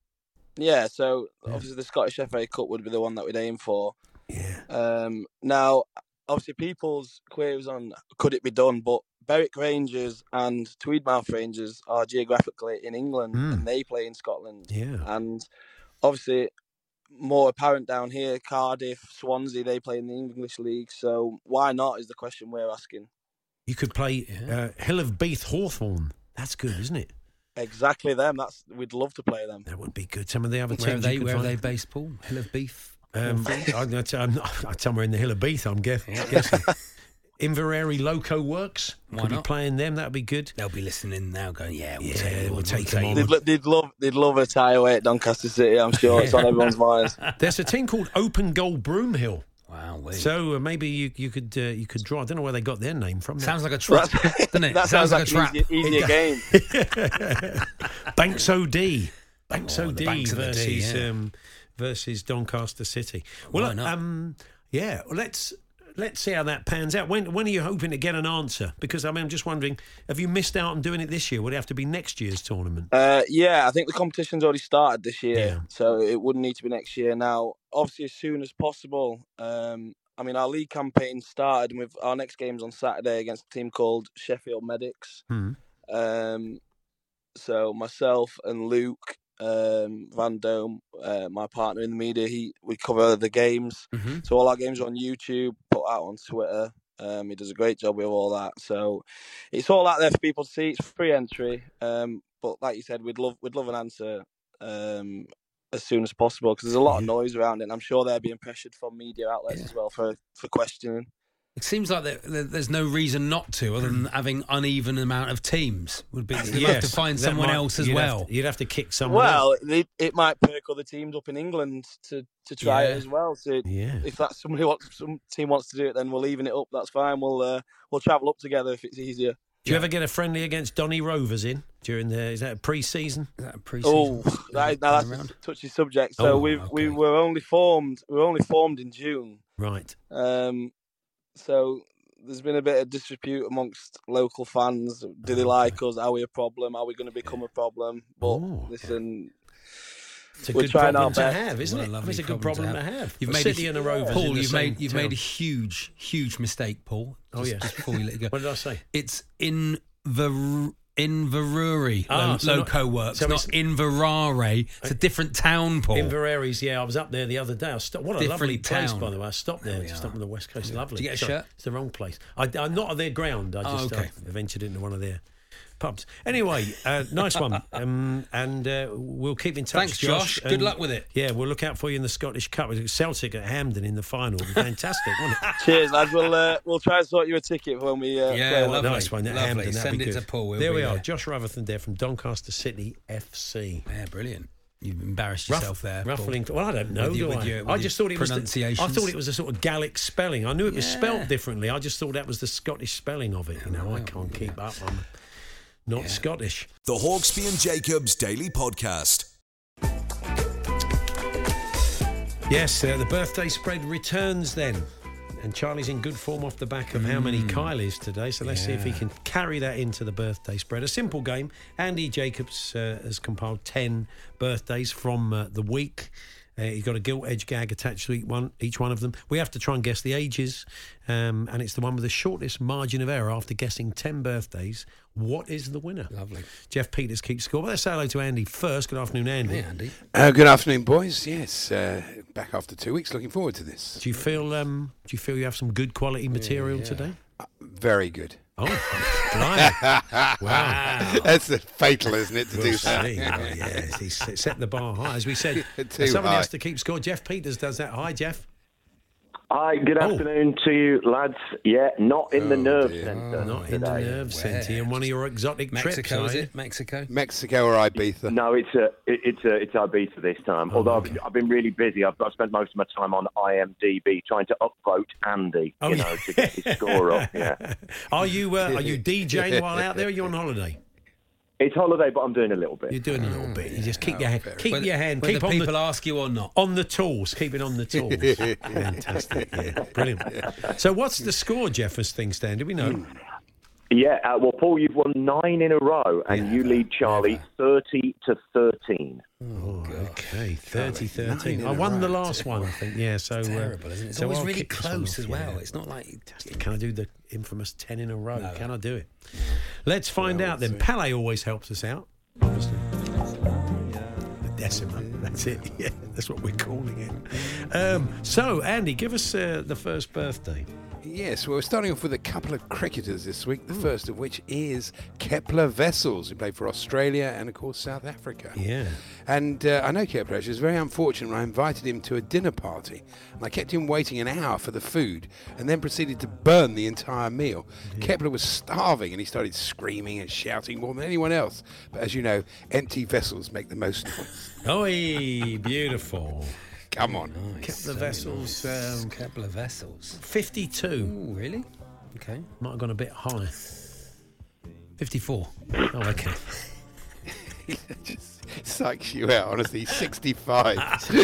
Yeah, so obviously the Scottish F A Cup would be the one that we'd aim for. Yeah. Um, now, obviously, people's queries on could it be done, but Berwick Rangers and Tweedmouth Rangers are geographically in England Mm. and they play in Scotland. Yeah. And obviously, more apparent down here, Cardiff, Swansea, they play in the English League. So why not is the question we're asking. You could play uh, Hill of Beath Hawthorn. That's good, isn't it? Exactly them. That's we'd love to play them. That would be good. Some of the other Where are teams. they? you could Where are find- they based, Paul? Hill of Beef. Um, I, I'm, I'm somewhere in the Hill of Beath, I'm guess, guessing. Inverary Loco Works. Why Could be not? playing them. That would be good. They'll be listening now, going, "Yeah, we'll Yeah, take, we'll we'll, take we'll them on. They'd, lo- they'd love they'd love a tie away at Doncaster City. I'm sure it's on everyone's mind. There's a team called Open Goal Broomhill. Wow, wait. So uh, maybe you you could uh, you could draw. I don't know where they got their name from. Sounds like a trap, doesn't it? That sounds, like, a trap. an easier, easier game. Banks O D. Banks Oh, O the D Banks of the D, versus yeah. um, versus Doncaster City. Why Well, not? um, yeah. Well, let's let's see how that pans out. When when are you hoping to get an answer? Because I mean, I'm just wondering, have you missed out on doing it this year? Would it have to be next year's tournament? Uh, yeah, I think the competition's already started this year, Yeah. so it wouldn't need to be next year. Now, obviously, as soon as possible. Um, I mean, our league campaign started, and with our next game's on Saturday against a team called Sheffield Medics. Hmm. Um, so myself and Luke um, Van Dome, uh, my partner in the media, he we cover the games. Mm-hmm. So all our games are on YouTube, put out on Twitter. Um, he does a great job with all that. So it's all out there for people to see. It's free entry. Um, but like you said, we'd love we'd love an answer um, as soon as possible, because there's a lot of noise around it. And I'm sure they're being pressured from media outlets Yeah. as well for, for questioning. It seems like there, there- there's no reason not to, other than having uneven amount of teams. Would be you'd have to find that someone might- else as you'd well. Have to, you'd have to kick someone out. Well, it, it might perk other teams up in England to, to try Yeah. it as well. So Yeah. if that's somebody wants, some team wants to do it, then we're leaving it up. That's fine. We'll uh, we'll travel up together if it's easier. Do you ever get a friendly against Donny Rovers in during the? Is that a pre-season? Is that a pre-season? Oh, that, now that's a touchy subject. So Oh, we okay. we were only formed we were only formed in June. Right. Um, so there's been a bit of disrepute amongst local fans. Do they like us? Are we a problem? Are we going to become a problem? But Oh. listen, It's a we're good trying our problem to best. have, isn't What it? a I mean, lovely it's a good problem problem to to have. have. You've For made City a, and the Rovers. in Paul. the You've same made you've made a town. huge huge mistake, Paul. Oh, Just, yes. just before we let you go. What did I say? It's in the Inverary Ah, lo- so loco not- works, so not it's- Inverare. It's a different town, Paul. Inverarys, yeah, I was up there the other day. I stopped. What a Different lovely place, town. by the way. I stopped there, There we just are. up on the west coast. Lovely. Did you get a Sorry, shirt? It's the wrong place. I, I'm not at their ground. I Oh, just okay. uh, ventured into one of their pubs. Anyway, uh, nice one. Um, and uh, we'll keep in touch. Thanks, Josh. Good and, luck with it. Yeah, we'll look out for you in the Scottish Cup. Celtic at Hampden in the final. It'll be fantastic, wouldn't it? cheers, lads. We'll uh, we'll try and sort you a ticket for when we uh, Yeah, play one. lovely. Nice one at Lovely. Hampden. That'd Send be it good. to Paul. We'll there be we are. there. Josh Rutherford there from Doncaster City F C. Yeah, brilliant. You've embarrassed Ruff- yourself there, Paul. Ruffling. Well, I don't know. With your- do with I? your- with I your just thought it was. The, I pronunciations. thought it was a sort of Gaelic spelling. I knew it was Yeah. spelt differently. I just thought that was the Scottish spelling of it. You know, I can't keep up. I'm not Scottish. The Hawksby and Jacobs Daily Podcast. Yes, uh, the birthday spread returns then. And Charlie's in good form off the back of how many Kylies today. So let's see if he Yeah. can carry that into the birthday spread. A simple game. Andy Jacobs uh, has compiled ten birthdays from uh, the week. Uh, he's got a gilt edge gag attached to each one, each one of them. We have to try and guess the ages. Um, and it's the one with the shortest margin of error after guessing ten birthdays. What is the winner? Lovely. Jeff Peters keeps score. But let's say hello to Andy first. Good afternoon, Andy. Hey, Andy. Uh, good afternoon, boys. Yes, uh, back after two weeks. Looking forward to this. Do you feel um, do you feel you have some good quality material today? Uh, very good. Oh, blimey. Wow. That's uh, fatal, isn't it, to We'll do that? see. Oh, yes, he's set the bar high. As we said, Too somebody high. has to keep score. Jeff Peters does that. Hi, Jeff. Hi, good Oh. afternoon to you, lads. Yeah, not in the Oh, nerve dear. centre. Not in the today. nerve centre. In one of your exotic trips, Mexico, are is you? it? Mexico? Mexico or Ibiza? No, it's a, it, it's a, it's Ibiza this time. Oh, Although okay. I've, I've been really busy. I've, I've spent most of my time on I M D B trying to upvote Andy, Oh, you yeah. know, to get his score up. Yeah, Are you uh, are you DJing while out there? Or are you on holiday? it's holiday, but I'm doing a little bit. You're doing a little bit. You just keep your hand, keep Whether, your hand, whether keep on people the, ask you or not. on the tools. Keep it on the tools. Fantastic. Yeah, brilliant. So, what's the score, Jeff? As things stand, do we know? Yeah, uh, well, Paul, you've won nine in a row, and you lead Charlie thirty to thirteen. Oh, okay, thirty Nine thirteen. in I a won the row. last one, I think. Yeah, so Terrible, uh, isn't it? It's so always I'll really kick this one close off, as well. yeah. It's not like... Can I do the infamous ten in a row? No. Can I do it? Let's find out then. Pele always helps us out. The decima. That's it. Yeah, that's what we're calling it. Um, so, Andy, give us uh, the first birthday. Yes, well, we're starting off with a couple of cricketers this week, the first of which is Kepler Wessels, who played for Australia and, of course, South Africa. Yeah. And uh, I know Kepler, it was very unfortunate when I invited him to a dinner party, and I kept him waiting an hour for the food, and then proceeded to burn the entire meal. Kepler was starving, and he started screaming and shouting more than anyone else. But as you know, empty vessels make the most noise. Oi, beautiful. Come on. Kepler Vessels. Um, Kepler Vessels. fifty-two. Ooh, really? Okay. Might have gone a bit high. fifty-four. Oh, okay. Just psychs you out, honestly. sixty-five.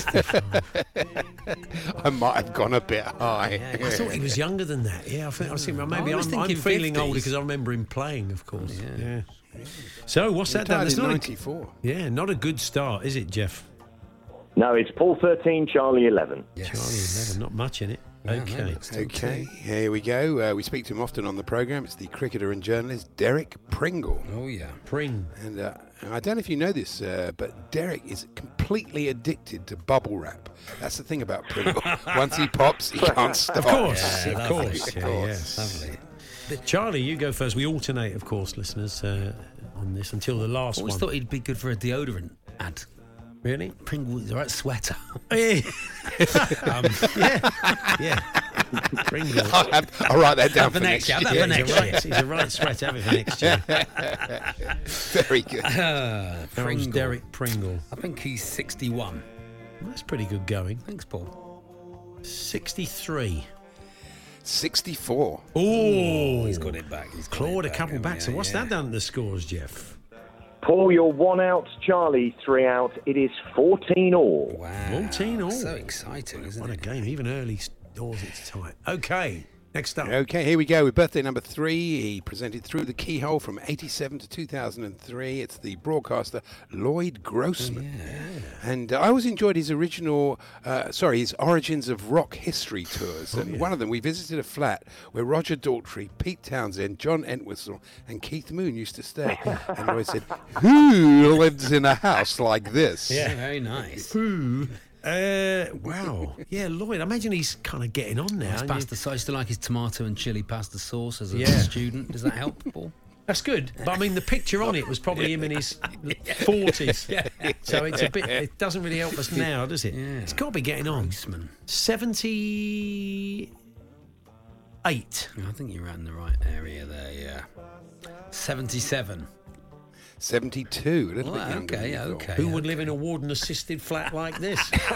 I might have gone a bit high. Yeah, I thought he was younger than that. Yeah, I think I was thinking, maybe I was I'm, I'm thinking feeling fifties. older because I remember him playing, of course. Yeah. So what's that done? Retired It's in not a- ninety-four. yeah, not a good start, is it, Jeff? No, it's Paul thirteen, Charlie eleven. Charlie eleven, not much in it. Okay. Okay, here we go. Uh, we speak to him often on the programme. It's the cricketer and journalist Derek Pringle. Oh, yeah. Pring. And uh, I don't know if you know this, uh, but Derek is completely addicted to bubble wrap. That's the thing about Pringle. Once he pops, he can't stop. Of course, Yeah, of lovely. course. Of Yeah, course. yes. Lovely. Charlie, you go first. We alternate, of course, listeners, uh, on this until the last I always one. thought he'd be good for a deodorant ad. Really? Pringle is a right sweater. Yeah. um, yeah. Yeah. Pringle. I'll, have, I'll write that down Have for the next next year. year, have the Yeah, he's, next a right, he's a right sweat. Have it for next year. Very good. Uh, That was Pringle. Derek Pringle. I think he's sixty-one. That's pretty good going. Thanks, Paul. sixty-three. sixty-four. Oh, He's got it back. He's got clawed it a back. couple Yeah, back. So what's yeah. that done to the scores, Jeff? Paul, you're one out. Charlie, three out. It is fourteen all. Wow. fourteen all. So exciting, isn't What a it? game. Even early doors, it's tight. Okay, next up. Okay, here we go with birthday number three. He presented Through the Keyhole from eighty-seven to two thousand three. It's the broadcaster Lloyd Grossman. And uh, I always enjoyed his original, uh, sorry, his Origins of Rock History tours. And one of them, we visited a flat where Roger Daltrey, Pete Townsend, John Entwistle, and Keith Moon used to stay. And Lloyd said, "Who lives in a house like this?" Yeah, very nice. Who? Uh, wow. Yeah, Lloyd. I imagine he's kind of getting on now. His and pasta sauce. I used to like his tomato and chili pasta sauce as a Yeah. student. Does that help, Paul? That's good. But I mean, the picture on it was probably him in his forties. So it's a bit, it doesn't really help us now, does it? Yeah. It's got to be getting on. Grossman. seventy-eight. I think you're in the right area there, yeah. seventy-seven. seventy-two, a little Oh, bit younger. okay, than you thought. okay. Who would live in a warden-assisted flat like this?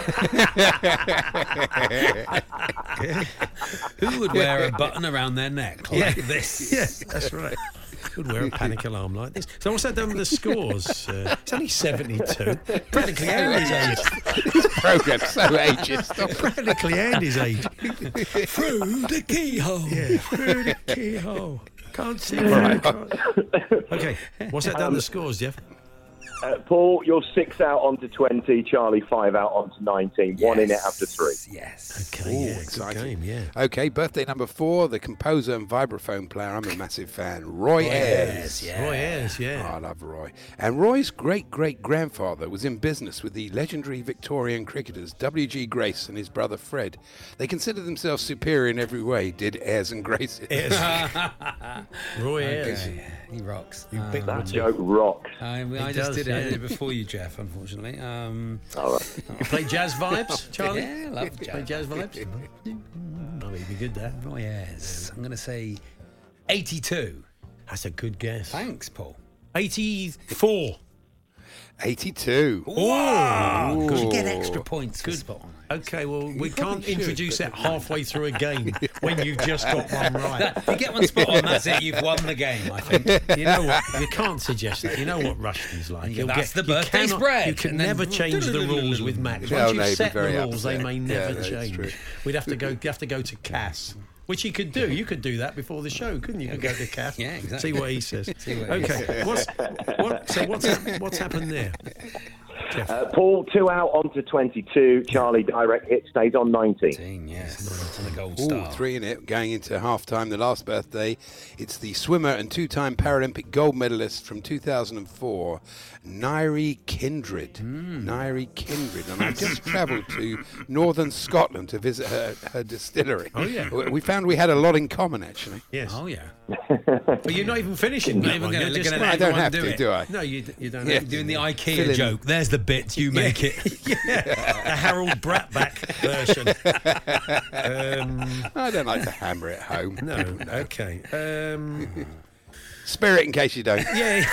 Who would wear a button around their neck like this? Yes, that's right. Could wear a panic alarm like this. So what's that done with the scores? Uh, it's only seventy-two. Practically Andy's age. This programme's so ageist. Practically Andy's age. Through the keyhole. Yeah, through the keyhole. Can't see. Right. Can't- Okay, what's that done to the scores, Jeff? Uh, Paul, you're six out onto twenty. Charlie, five out onto nineteen. One in it after three. Yes. Okay, Ooh, yeah, good exciting. game, yeah. Okay, birthday number four, the composer and vibraphone player. I'm a massive fan. Roy Ayres. yeah. Roy Ayres, Oh, yeah. I love Roy. And Roy's great-great-grandfather was in business with the legendary Victorian cricketers W G Grace and his brother Fred. They considered themselves superior in every way, did Ayres and Grace. Roy Ayres. Okay, he rocks. You big That one. joke rocks. I, I He just does, did it. I yeah. did it before you, Jeff, unfortunately. Um, All right. You play jazz vibes, Charlie? Yeah, I love Play jazz. jazz vibes? Oh, he'd be good, that. Roy Ayres. I'm going to say eighty-two. That's a good guess. Thanks, Paul. eighty-four. eighty-two. Oh, Could you Ooh. get extra points for spot on? Okay, well, we probably can't should, introduce but- that halfway through a game when you've just got one right. If you get one spot on, that's it. You've won the game, I think. You know what? You can't suggest that. You know what Rushton's like. Yeah, He'll that's the you birthday cannot- spread. You can And then- never change the rules with Max. No, Once no, you've he'd be set the very rules, they upset. may Yeah, never that's change. true. We'd have to go. You have to go to Cass, which he could do. You could do that before the show, couldn't you? You could go to Cass. Yeah, exactly. See what he says. See what he Okay. What's what? So what's hap- what's happened there? Jeff. Uh, Paul, two out onto twenty-two. Charlie, direct hit, stays on nineteen. Yes, and a gold Ooh, star. three in it, going into half-time, the last birthday. It's the swimmer and two-time Paralympic gold medalist from two thousand four, Nairi Kindred. Hmm. Nairi Kindred. And I just travelled to northern Scotland to visit her, her distillery. Oh, yeah. We- We found we had a lot in common, actually. Yes. Oh, yeah. But you're not even finishing. Not that even one. gonna- You're just- gonna I let don't everyone have do to, it. do I? No, you, d- you don't. Yeah. have to. Doing the Fill IKEA in. joke. There's the bit. You make it. Yeah, the Harold Bratback version. Um, I don't like to hammer it home. no, okay. Um, Spirit, in case you don't. yeah.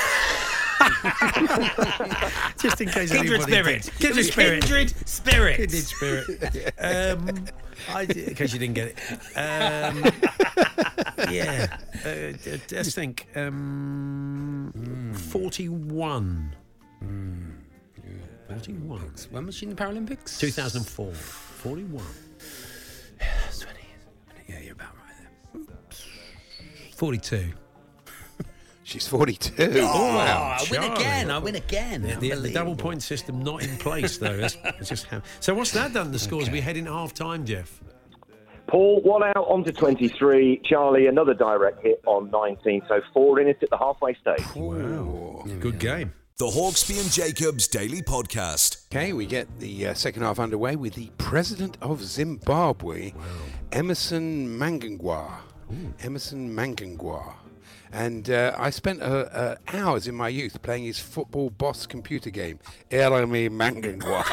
Just in case Kindred anybody spirit. did. Kindred spirit. Kindred spirit. Kindred spirit. Um, I did, in case you didn't get it. Um, yeah. Uh, d- let's think. Um, forty-one. Mm. forty-one. When was she in the Paralympics? two thousand four. forty-one. Yeah, that's twenty. Yeah, you're about right there. forty-two. She's forty-two. Oh, Wow. I win again. I win again. The, the, the double point system not in place, though. That's, that's just how. So what's that done to the scores? Okay. We're heading to half time, Jeff. Paul, one out onto twenty-three. Charlie, another direct hit on nineteen. So four in it at the halfway stage. Wow. Good game. The Hawksby and Jacobs Daily Podcast. Okay, we get the uh, second half underway with the president of Zimbabwe, wow. Emerson Mnangagwa. Ooh. Emerson Mnangagwa. And uh, I spent uh, uh, hours in my youth playing his football boss computer game, L M E Mnangagwa.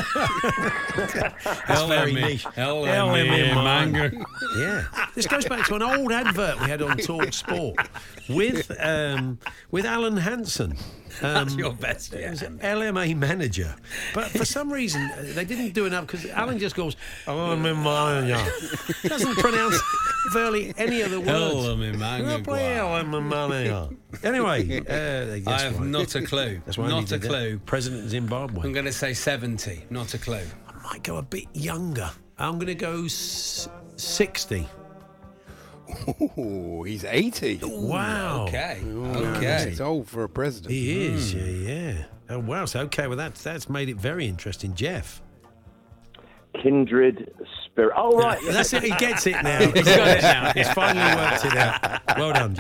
That's very niche. L M E Mnangagwa. Yeah. This goes back to an old advert we had on Talk Sport with um, with Alan Hansen. Um, That's your best. It was an L M A manager. But for some reason, they didn't do enough because Alan just goes, L M A manager. Doesn't pronounce barely any of the words. L M A manager. L M A manager. Anyway, uh, I have not a clue. That's why not a clue. That. President of Zimbabwe. I'm going to say seventy. Not a clue. I might go a bit younger. I'm going to go s- sixty. Oh, he's eighty. Wow. Okay. Oh, okay. He's old for a president. He is, mm. yeah, yeah. Oh, wow. So, okay, well, that's, that's made it very interesting. Jeff? Kindred spirit. Oh, right. That's it. He gets it now. He's got it now. He's finally worked it out. Well done,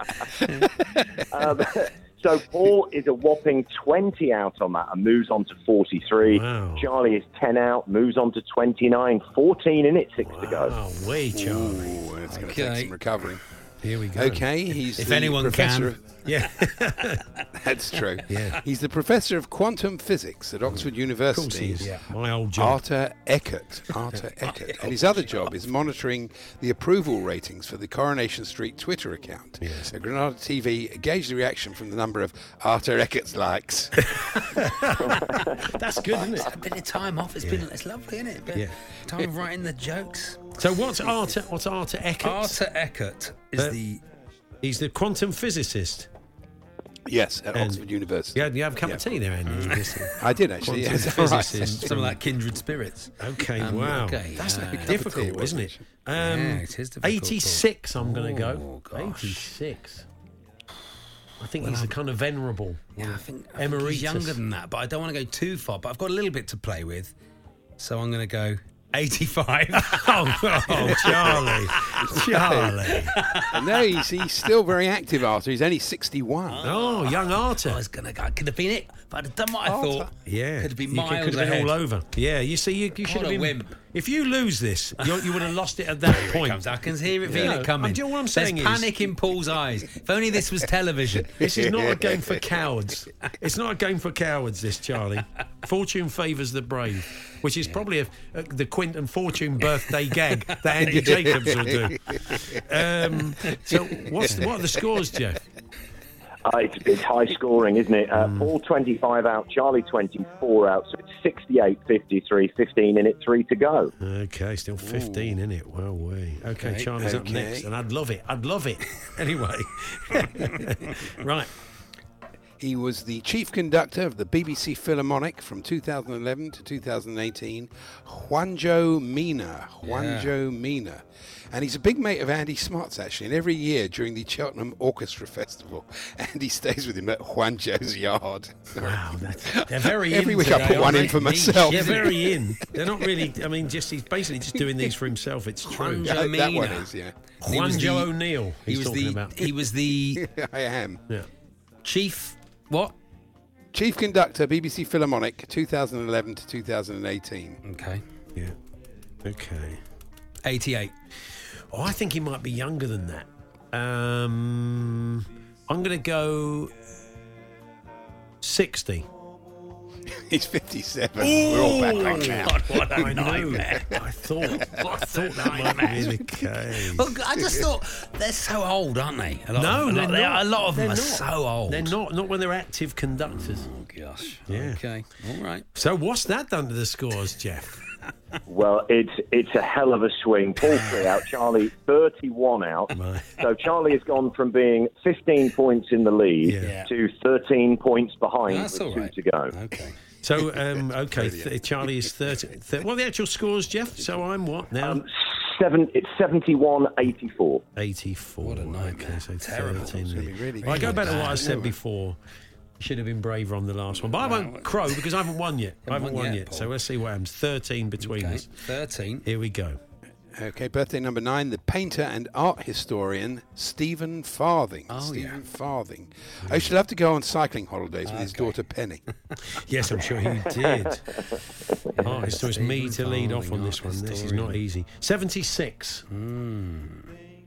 Jeff. um, so, Paul is a whopping twenty out on that and moves on to forty-three. Wow. Charlie is ten out, moves on to twenty-nine. fourteen in it, six wow. to go. Oh, way, Charlie. Ooh, it's going to Okay. take some recovering. Here we go. Okay, he's If the anyone professor can. of- Yeah. That's true. Yeah. He's the professor of quantum physics at Oxford University. Of course he is. Yeah. My old job. Arthur Eckert. Arthur Eckert. And his other job is monitoring the approval ratings for the Coronation Street Twitter account. Yes. So Granada T V gauged the reaction from the number of Arthur Eckert's likes. That's good, isn't it? A bit of time off. It's Yeah. been. It's lovely, isn't it? Bit Yeah. Time of writing the jokes. So what's Arthur, what's Arthur Eckert? Arthur Eckert is Uh, the. He's the quantum physicist. Yes, at And- Oxford University. Yeah, you have a cup of tea there, Andy? I did actually. Quantum Yes, all right. physicist. Some of that kindred spirits. Okay, Um, wow. okay, That's uh, like cup of difficult, tea, isn't it? wasn't Um, Yeah, it is difficult, eighty-six, I'm going to Oh, go. gosh. eighty-six. I think Well, he's I'm- a kind of venerable. Yeah, I think, I think Emeritus. he's younger than that, but I don't want to go too far. But I've got a little bit to play with, so I'm going to go eighty-five. oh, oh, Charlie. Charlie. No, he's, he's still very active, Arthur. He's only sixty-one. Oh, young Arthur. I was going to go. Could have been it, but I'd done what I Arthur. thought. Yeah. Could have been You miles could have been ahead. all over. Yeah, you see, you, you should What have a been. wimp. If you lose this, you you would have lost it at that Here it point. comes. I can hear it, feel Yeah. it coming. Um, do you know what I'm saying There's is- panic in Paul's eyes. If only this was television. This is not a game for cowards. It's not a game for cowards, this, Charlie. Fortune favours the brave, which is yeah. probably a, a, the Quinton Fortune birthday gag that Andy Jacobs will do. Um, so, what's the, what are the scores, Jeff? Uh, it's, it's high scoring, isn't it? Uh, mm. Paul twenty-five out, Charlie twenty-four out, so it's sixty-eight fifty-three, fifteen in it, three to go. Okay, still fifteen in it. Well, way. Okay, okay, Charlie's okay. up next, and I'd love it. I'd love it. Anyway, right. He was the chief conductor of the B B C Philharmonic from two thousand eleven to two thousand eighteen, Juanjo Mina. Juanjo yeah. Mina. And he's a big mate of Andy Smart's, actually. And every year during the Cheltenham Orchestra Festival, Andy stays with him at Juanjo's yard. Wow, that's, they're very Every in week today, I put one they? in for myself. Yeah, very in. They're not really, I mean, just he's basically just doing these for himself. It's true. Yeah, that one is, yeah. Juanjo O'Neill, he's he was talking the, about. He was the... I am. Yeah. Chief... What? Chief conductor, B B C Philharmonic, two thousand eleven to two thousand eighteen. Okay. Yeah. Okay. eighty-eight. Oh, I think he might be younger than that. Um, I'm going to go sixty. He's fifty-seven. Ooh, we're all back on now. God, what a nightmare. I thought, I thought that might be the case. Well, I just thought they're so old, aren't they? A lot no, of, they're a lot, not. A lot of them they're are not. so old. They're not. Not when they're active conductors. Oh, gosh. Yeah. Okay. All right. So what's that done to the scores, Jeff? Well, it's it's a hell of a swing. Paul three out, Charlie thirty-one out. So Charlie has gone from being fifteen points in the lead Yeah. to thirteen points behind That's with all two right. to go. Okay. So, um, okay, th- Charlie is thirty. thirty what are the actual scores, Jeff? So I'm what now? Um, seven. It's seventy-one eighty-four. eighty-four. What a nightmare. Okay, so Terrible. thirteen. It's gonna be really Well, I go good. back to what I Bad, said isn't it? before. You should have been braver on the last one. But I won't crow because I haven't won yet. I haven't won yet. So let's see what happens. thirteen between Okay, us. thirteen. Here we go. Okay, birthday number nine, the painter and art historian Stephen Farthing. Oh, Stephen yeah. Farthing. I used to love to go on cycling holidays with his daughter Penny. Yes, I'm sure you did. Oh, it's, so it's me to lead off on this one. This is not easy. seventy-six. Mm.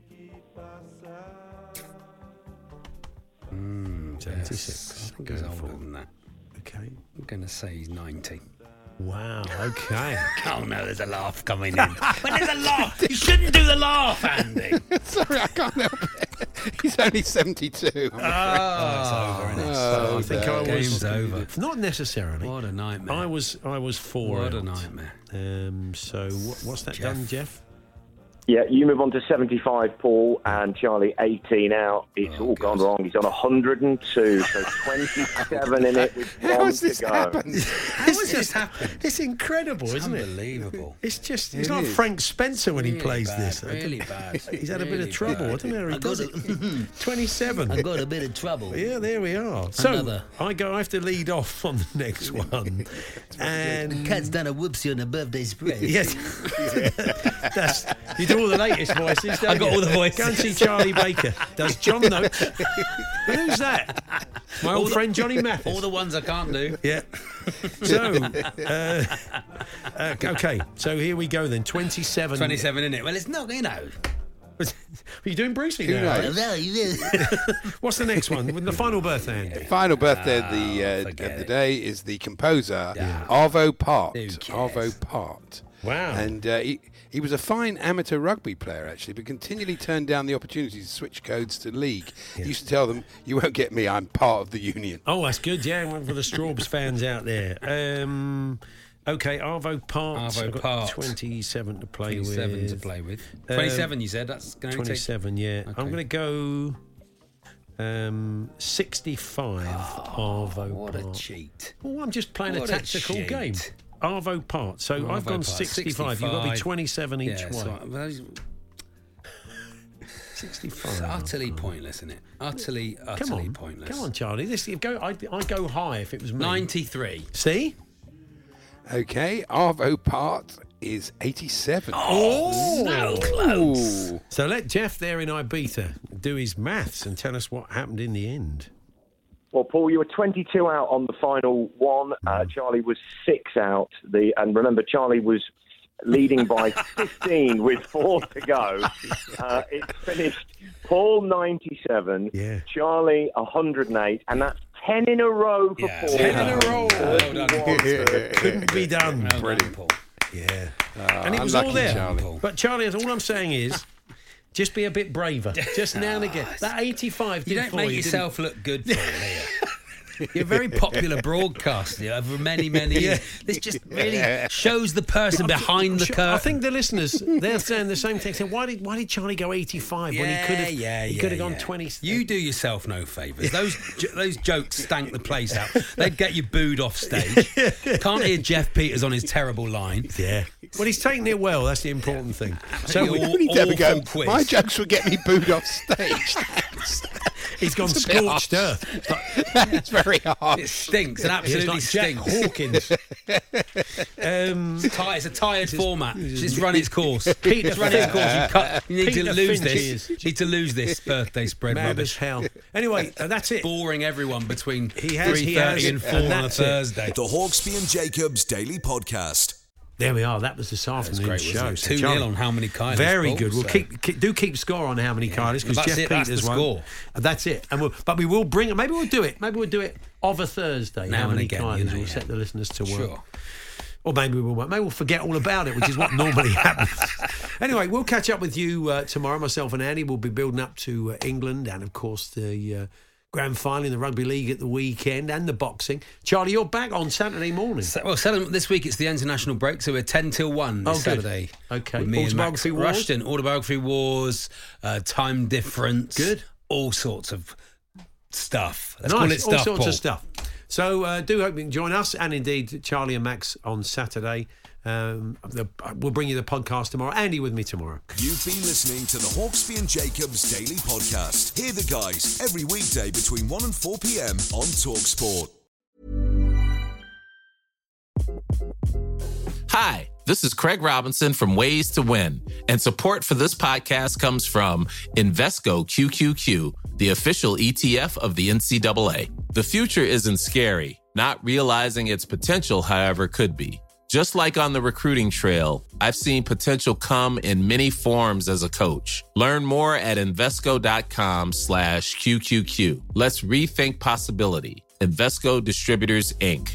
Mm, seventy-six. Yes. I think he's older than that. Okay. I'm going to say he's ninety. Wow, okay. Oh, no, there's a laugh coming in. When there's a laugh, you shouldn't do the laugh, Andy. Sorry, I can't help it. He's only seventy-two. I'm afraid. Oh, it's over, isn't it? Oh, I think no. I was Game's over. Not necessarily. What a nightmare. I was I was four. What a out. nightmare. Um, so what, what's that Jeff. done, Jeff? Yeah, you move on to seventy-five, Paul, and Charlie eighteen out. It's Oh, all gone wrong. He's on one hundred two, so twenty-seven in it with How one has to this go. happened? How has this happened? It's incredible, It's isn't it? unbelievable. It's just it's It like is. Frank Spencer when he Really plays bad, this. really bad. He's had a bit Really of trouble. bad. I don't know how he I does got it. twenty-seven. I got a bit of trouble. Yeah, there we are. So Another. I go. I have to lead off on the next one, and Cat's done a whoopsie on a birthday spread. yes, that's you do all the latest voices. Don't I got you? all the voices. Go and see Charlie Baker. Does John Notes? Who's that? My All old the- friend Johnny Mathis. All the ones I can't do. Yeah. So, uh, uh, okay. So here we go then. Twenty-seven. twenty-seven in it. Well, it's not, you know. Are you doing Bruce Lee Who now? knows? Well, you did. What's the next one? The final birthday, Andy. Final birthday of the, uh, forget of the it. day is the composer Yeah. Arvo Part. Who cares? Arvo Part. Wow. And uh, he, he was a fine amateur rugby player, actually, but continually turned down the opportunity to switch codes to league. He used to tell them, "You won't get me, I'm part of the union." Oh, that's good. Yeah, one for the Straubs fans out there. Um, okay, Arvo Part. Arvo I've got Part. twenty-seven to play twenty-seven with. to play with. Um, twenty-seven, you said? That's going to take... twenty-seven, yeah. Okay. I'm going to go um, sixty-five. Arvo What Part. a cheat. Oh, I'm just playing What a a tactical cheat. game. Arvo Part. So I've Arvo gone Part, sixty-five. You've got to be sixty-five. twenty-seven each Yeah, way. so, well, it's sixty-five. utterly pointless, isn't it? Utterly, Come utterly on, pointless. come on, Charlie. This you go. I I go high if it was me. ninety-three. See? Okay, Arvo Part is eighty-seven. Oh, so close. Ooh. So let Jeff there in Ibiza do his maths and tell us what happened in the end. Well, Paul, you were twenty-two out on the final one. Uh, Charlie was six out. The and remember, Charlie was leading by fifteen with four to go. Uh, it finished Paul ninety-seven, Yeah. Charlie one hundred eight, and that's ten in a row for Yeah, Paul. ten in a row. Well done. Couldn't be done. Well done, Paul. Yeah. Ah, and it was unlucky, all there. Charlie. But Charlie, all I'm saying is, just be a bit braver. Just now and again. That eighty-five You did don't for make you, yourself look good for it, here. You're a very popular broadcaster over many, many years. This just really shows the person behind the Sure, curtain. I think the listeners, they're saying the same thing. Saying, why did why did Charlie go eighty-five when he could have yeah, he yeah, could have gone yeah. twenty? You do yourself no favours. Those jo- those jokes stank the place out. They'd get you booed off stage. Can't hear Jeff Peters on his terrible line. Yeah. Well, he's taking it well. That's the important thing. So So we- We need to have a go. Awful quiz. My jokes would get me booed off stage. he's gone It's a bit scorched harsh. earth. It's like, That's very It hard. stinks. It it's absolutely like Jack stinks. Hawkins. um, It's ti- it's a tired format. Just run its course. Peter Just run its course. You, cut, you need Peter to lose Finch this. is- You need to lose this birthday spread mad as rubbish. hell. Anyway, uh, that's it. Boring everyone between He has- he three has, thirty and and four on a that's it. Thursday. The Hawksby and Jacobs Daily Podcast. There we are. That was this afternoon's great, show. wasn't it? So two Charlie- nil on how many Kylies, Very Paul, good. We'll so- keep, keep do keep score on how many Kylies because That's Jeff it, that's Peters the won't. score. And that's it. And we'll, but we will bring. Maybe we'll do it. Maybe we'll do it of a Thursday. Now how and many again, Kylies? you know, We'll yeah. set the listeners to work. Sure. Or maybe we won't. Maybe we'll forget all about it, which is what normally happens. Anyway, we'll catch up with you uh, tomorrow. Myself and Andy will be building up to uh, England and, of course, the uh, grand final in the Rugby League at the weekend and the boxing. Charlie, you're back on Saturday morning. So, well, Saturday, this week it's the international break, so we're ten till one this oh, Saturday. Okay. With me Autobiography and Max Wars? Rushton. Autobiography Wars, uh, time difference. Good. All sorts of stuff. Let's nice. call it stuff, all sorts Paul. of stuff. So uh, do hope you can join us and indeed Charlie and Max on Saturday. Um, the, we'll bring you the podcast tomorrow. Andy with me tomorrow. You've been listening to the Hawksby and Jacobs Daily Podcast. Hear the guys every weekday between one and four p.m. on TalkSport. Hi, this is Craig Robinson from Ways to Win, and support for this podcast comes from Invesco Q Q Q, the official E T F of the N C double A. The future isn't scary. Not realizing its potential, however, could be. Just like on the recruiting trail, I've seen potential come in many forms as a coach. Learn more at Invesco.com slash QQQ. Let's rethink possibility. Invesco Distributors, Incorporated.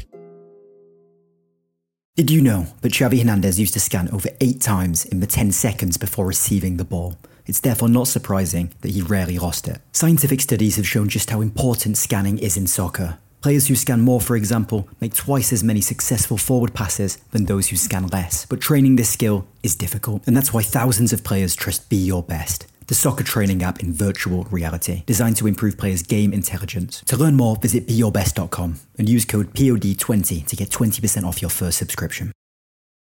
Did you know that Xavi Hernandez used to scan over eight times in the ten seconds before receiving the ball? It's therefore not surprising that he rarely lost it. Scientific studies have shown just how important scanning is in soccer. Players who scan more, for example, make twice as many successful forward passes than those who scan less. But training this skill is difficult, and that's why thousands of players trust Be Your Best, the soccer training app in virtual reality, designed to improve players' game intelligence. To learn more, visit be your best dot com and use code P O D twenty to get twenty percent off your first subscription.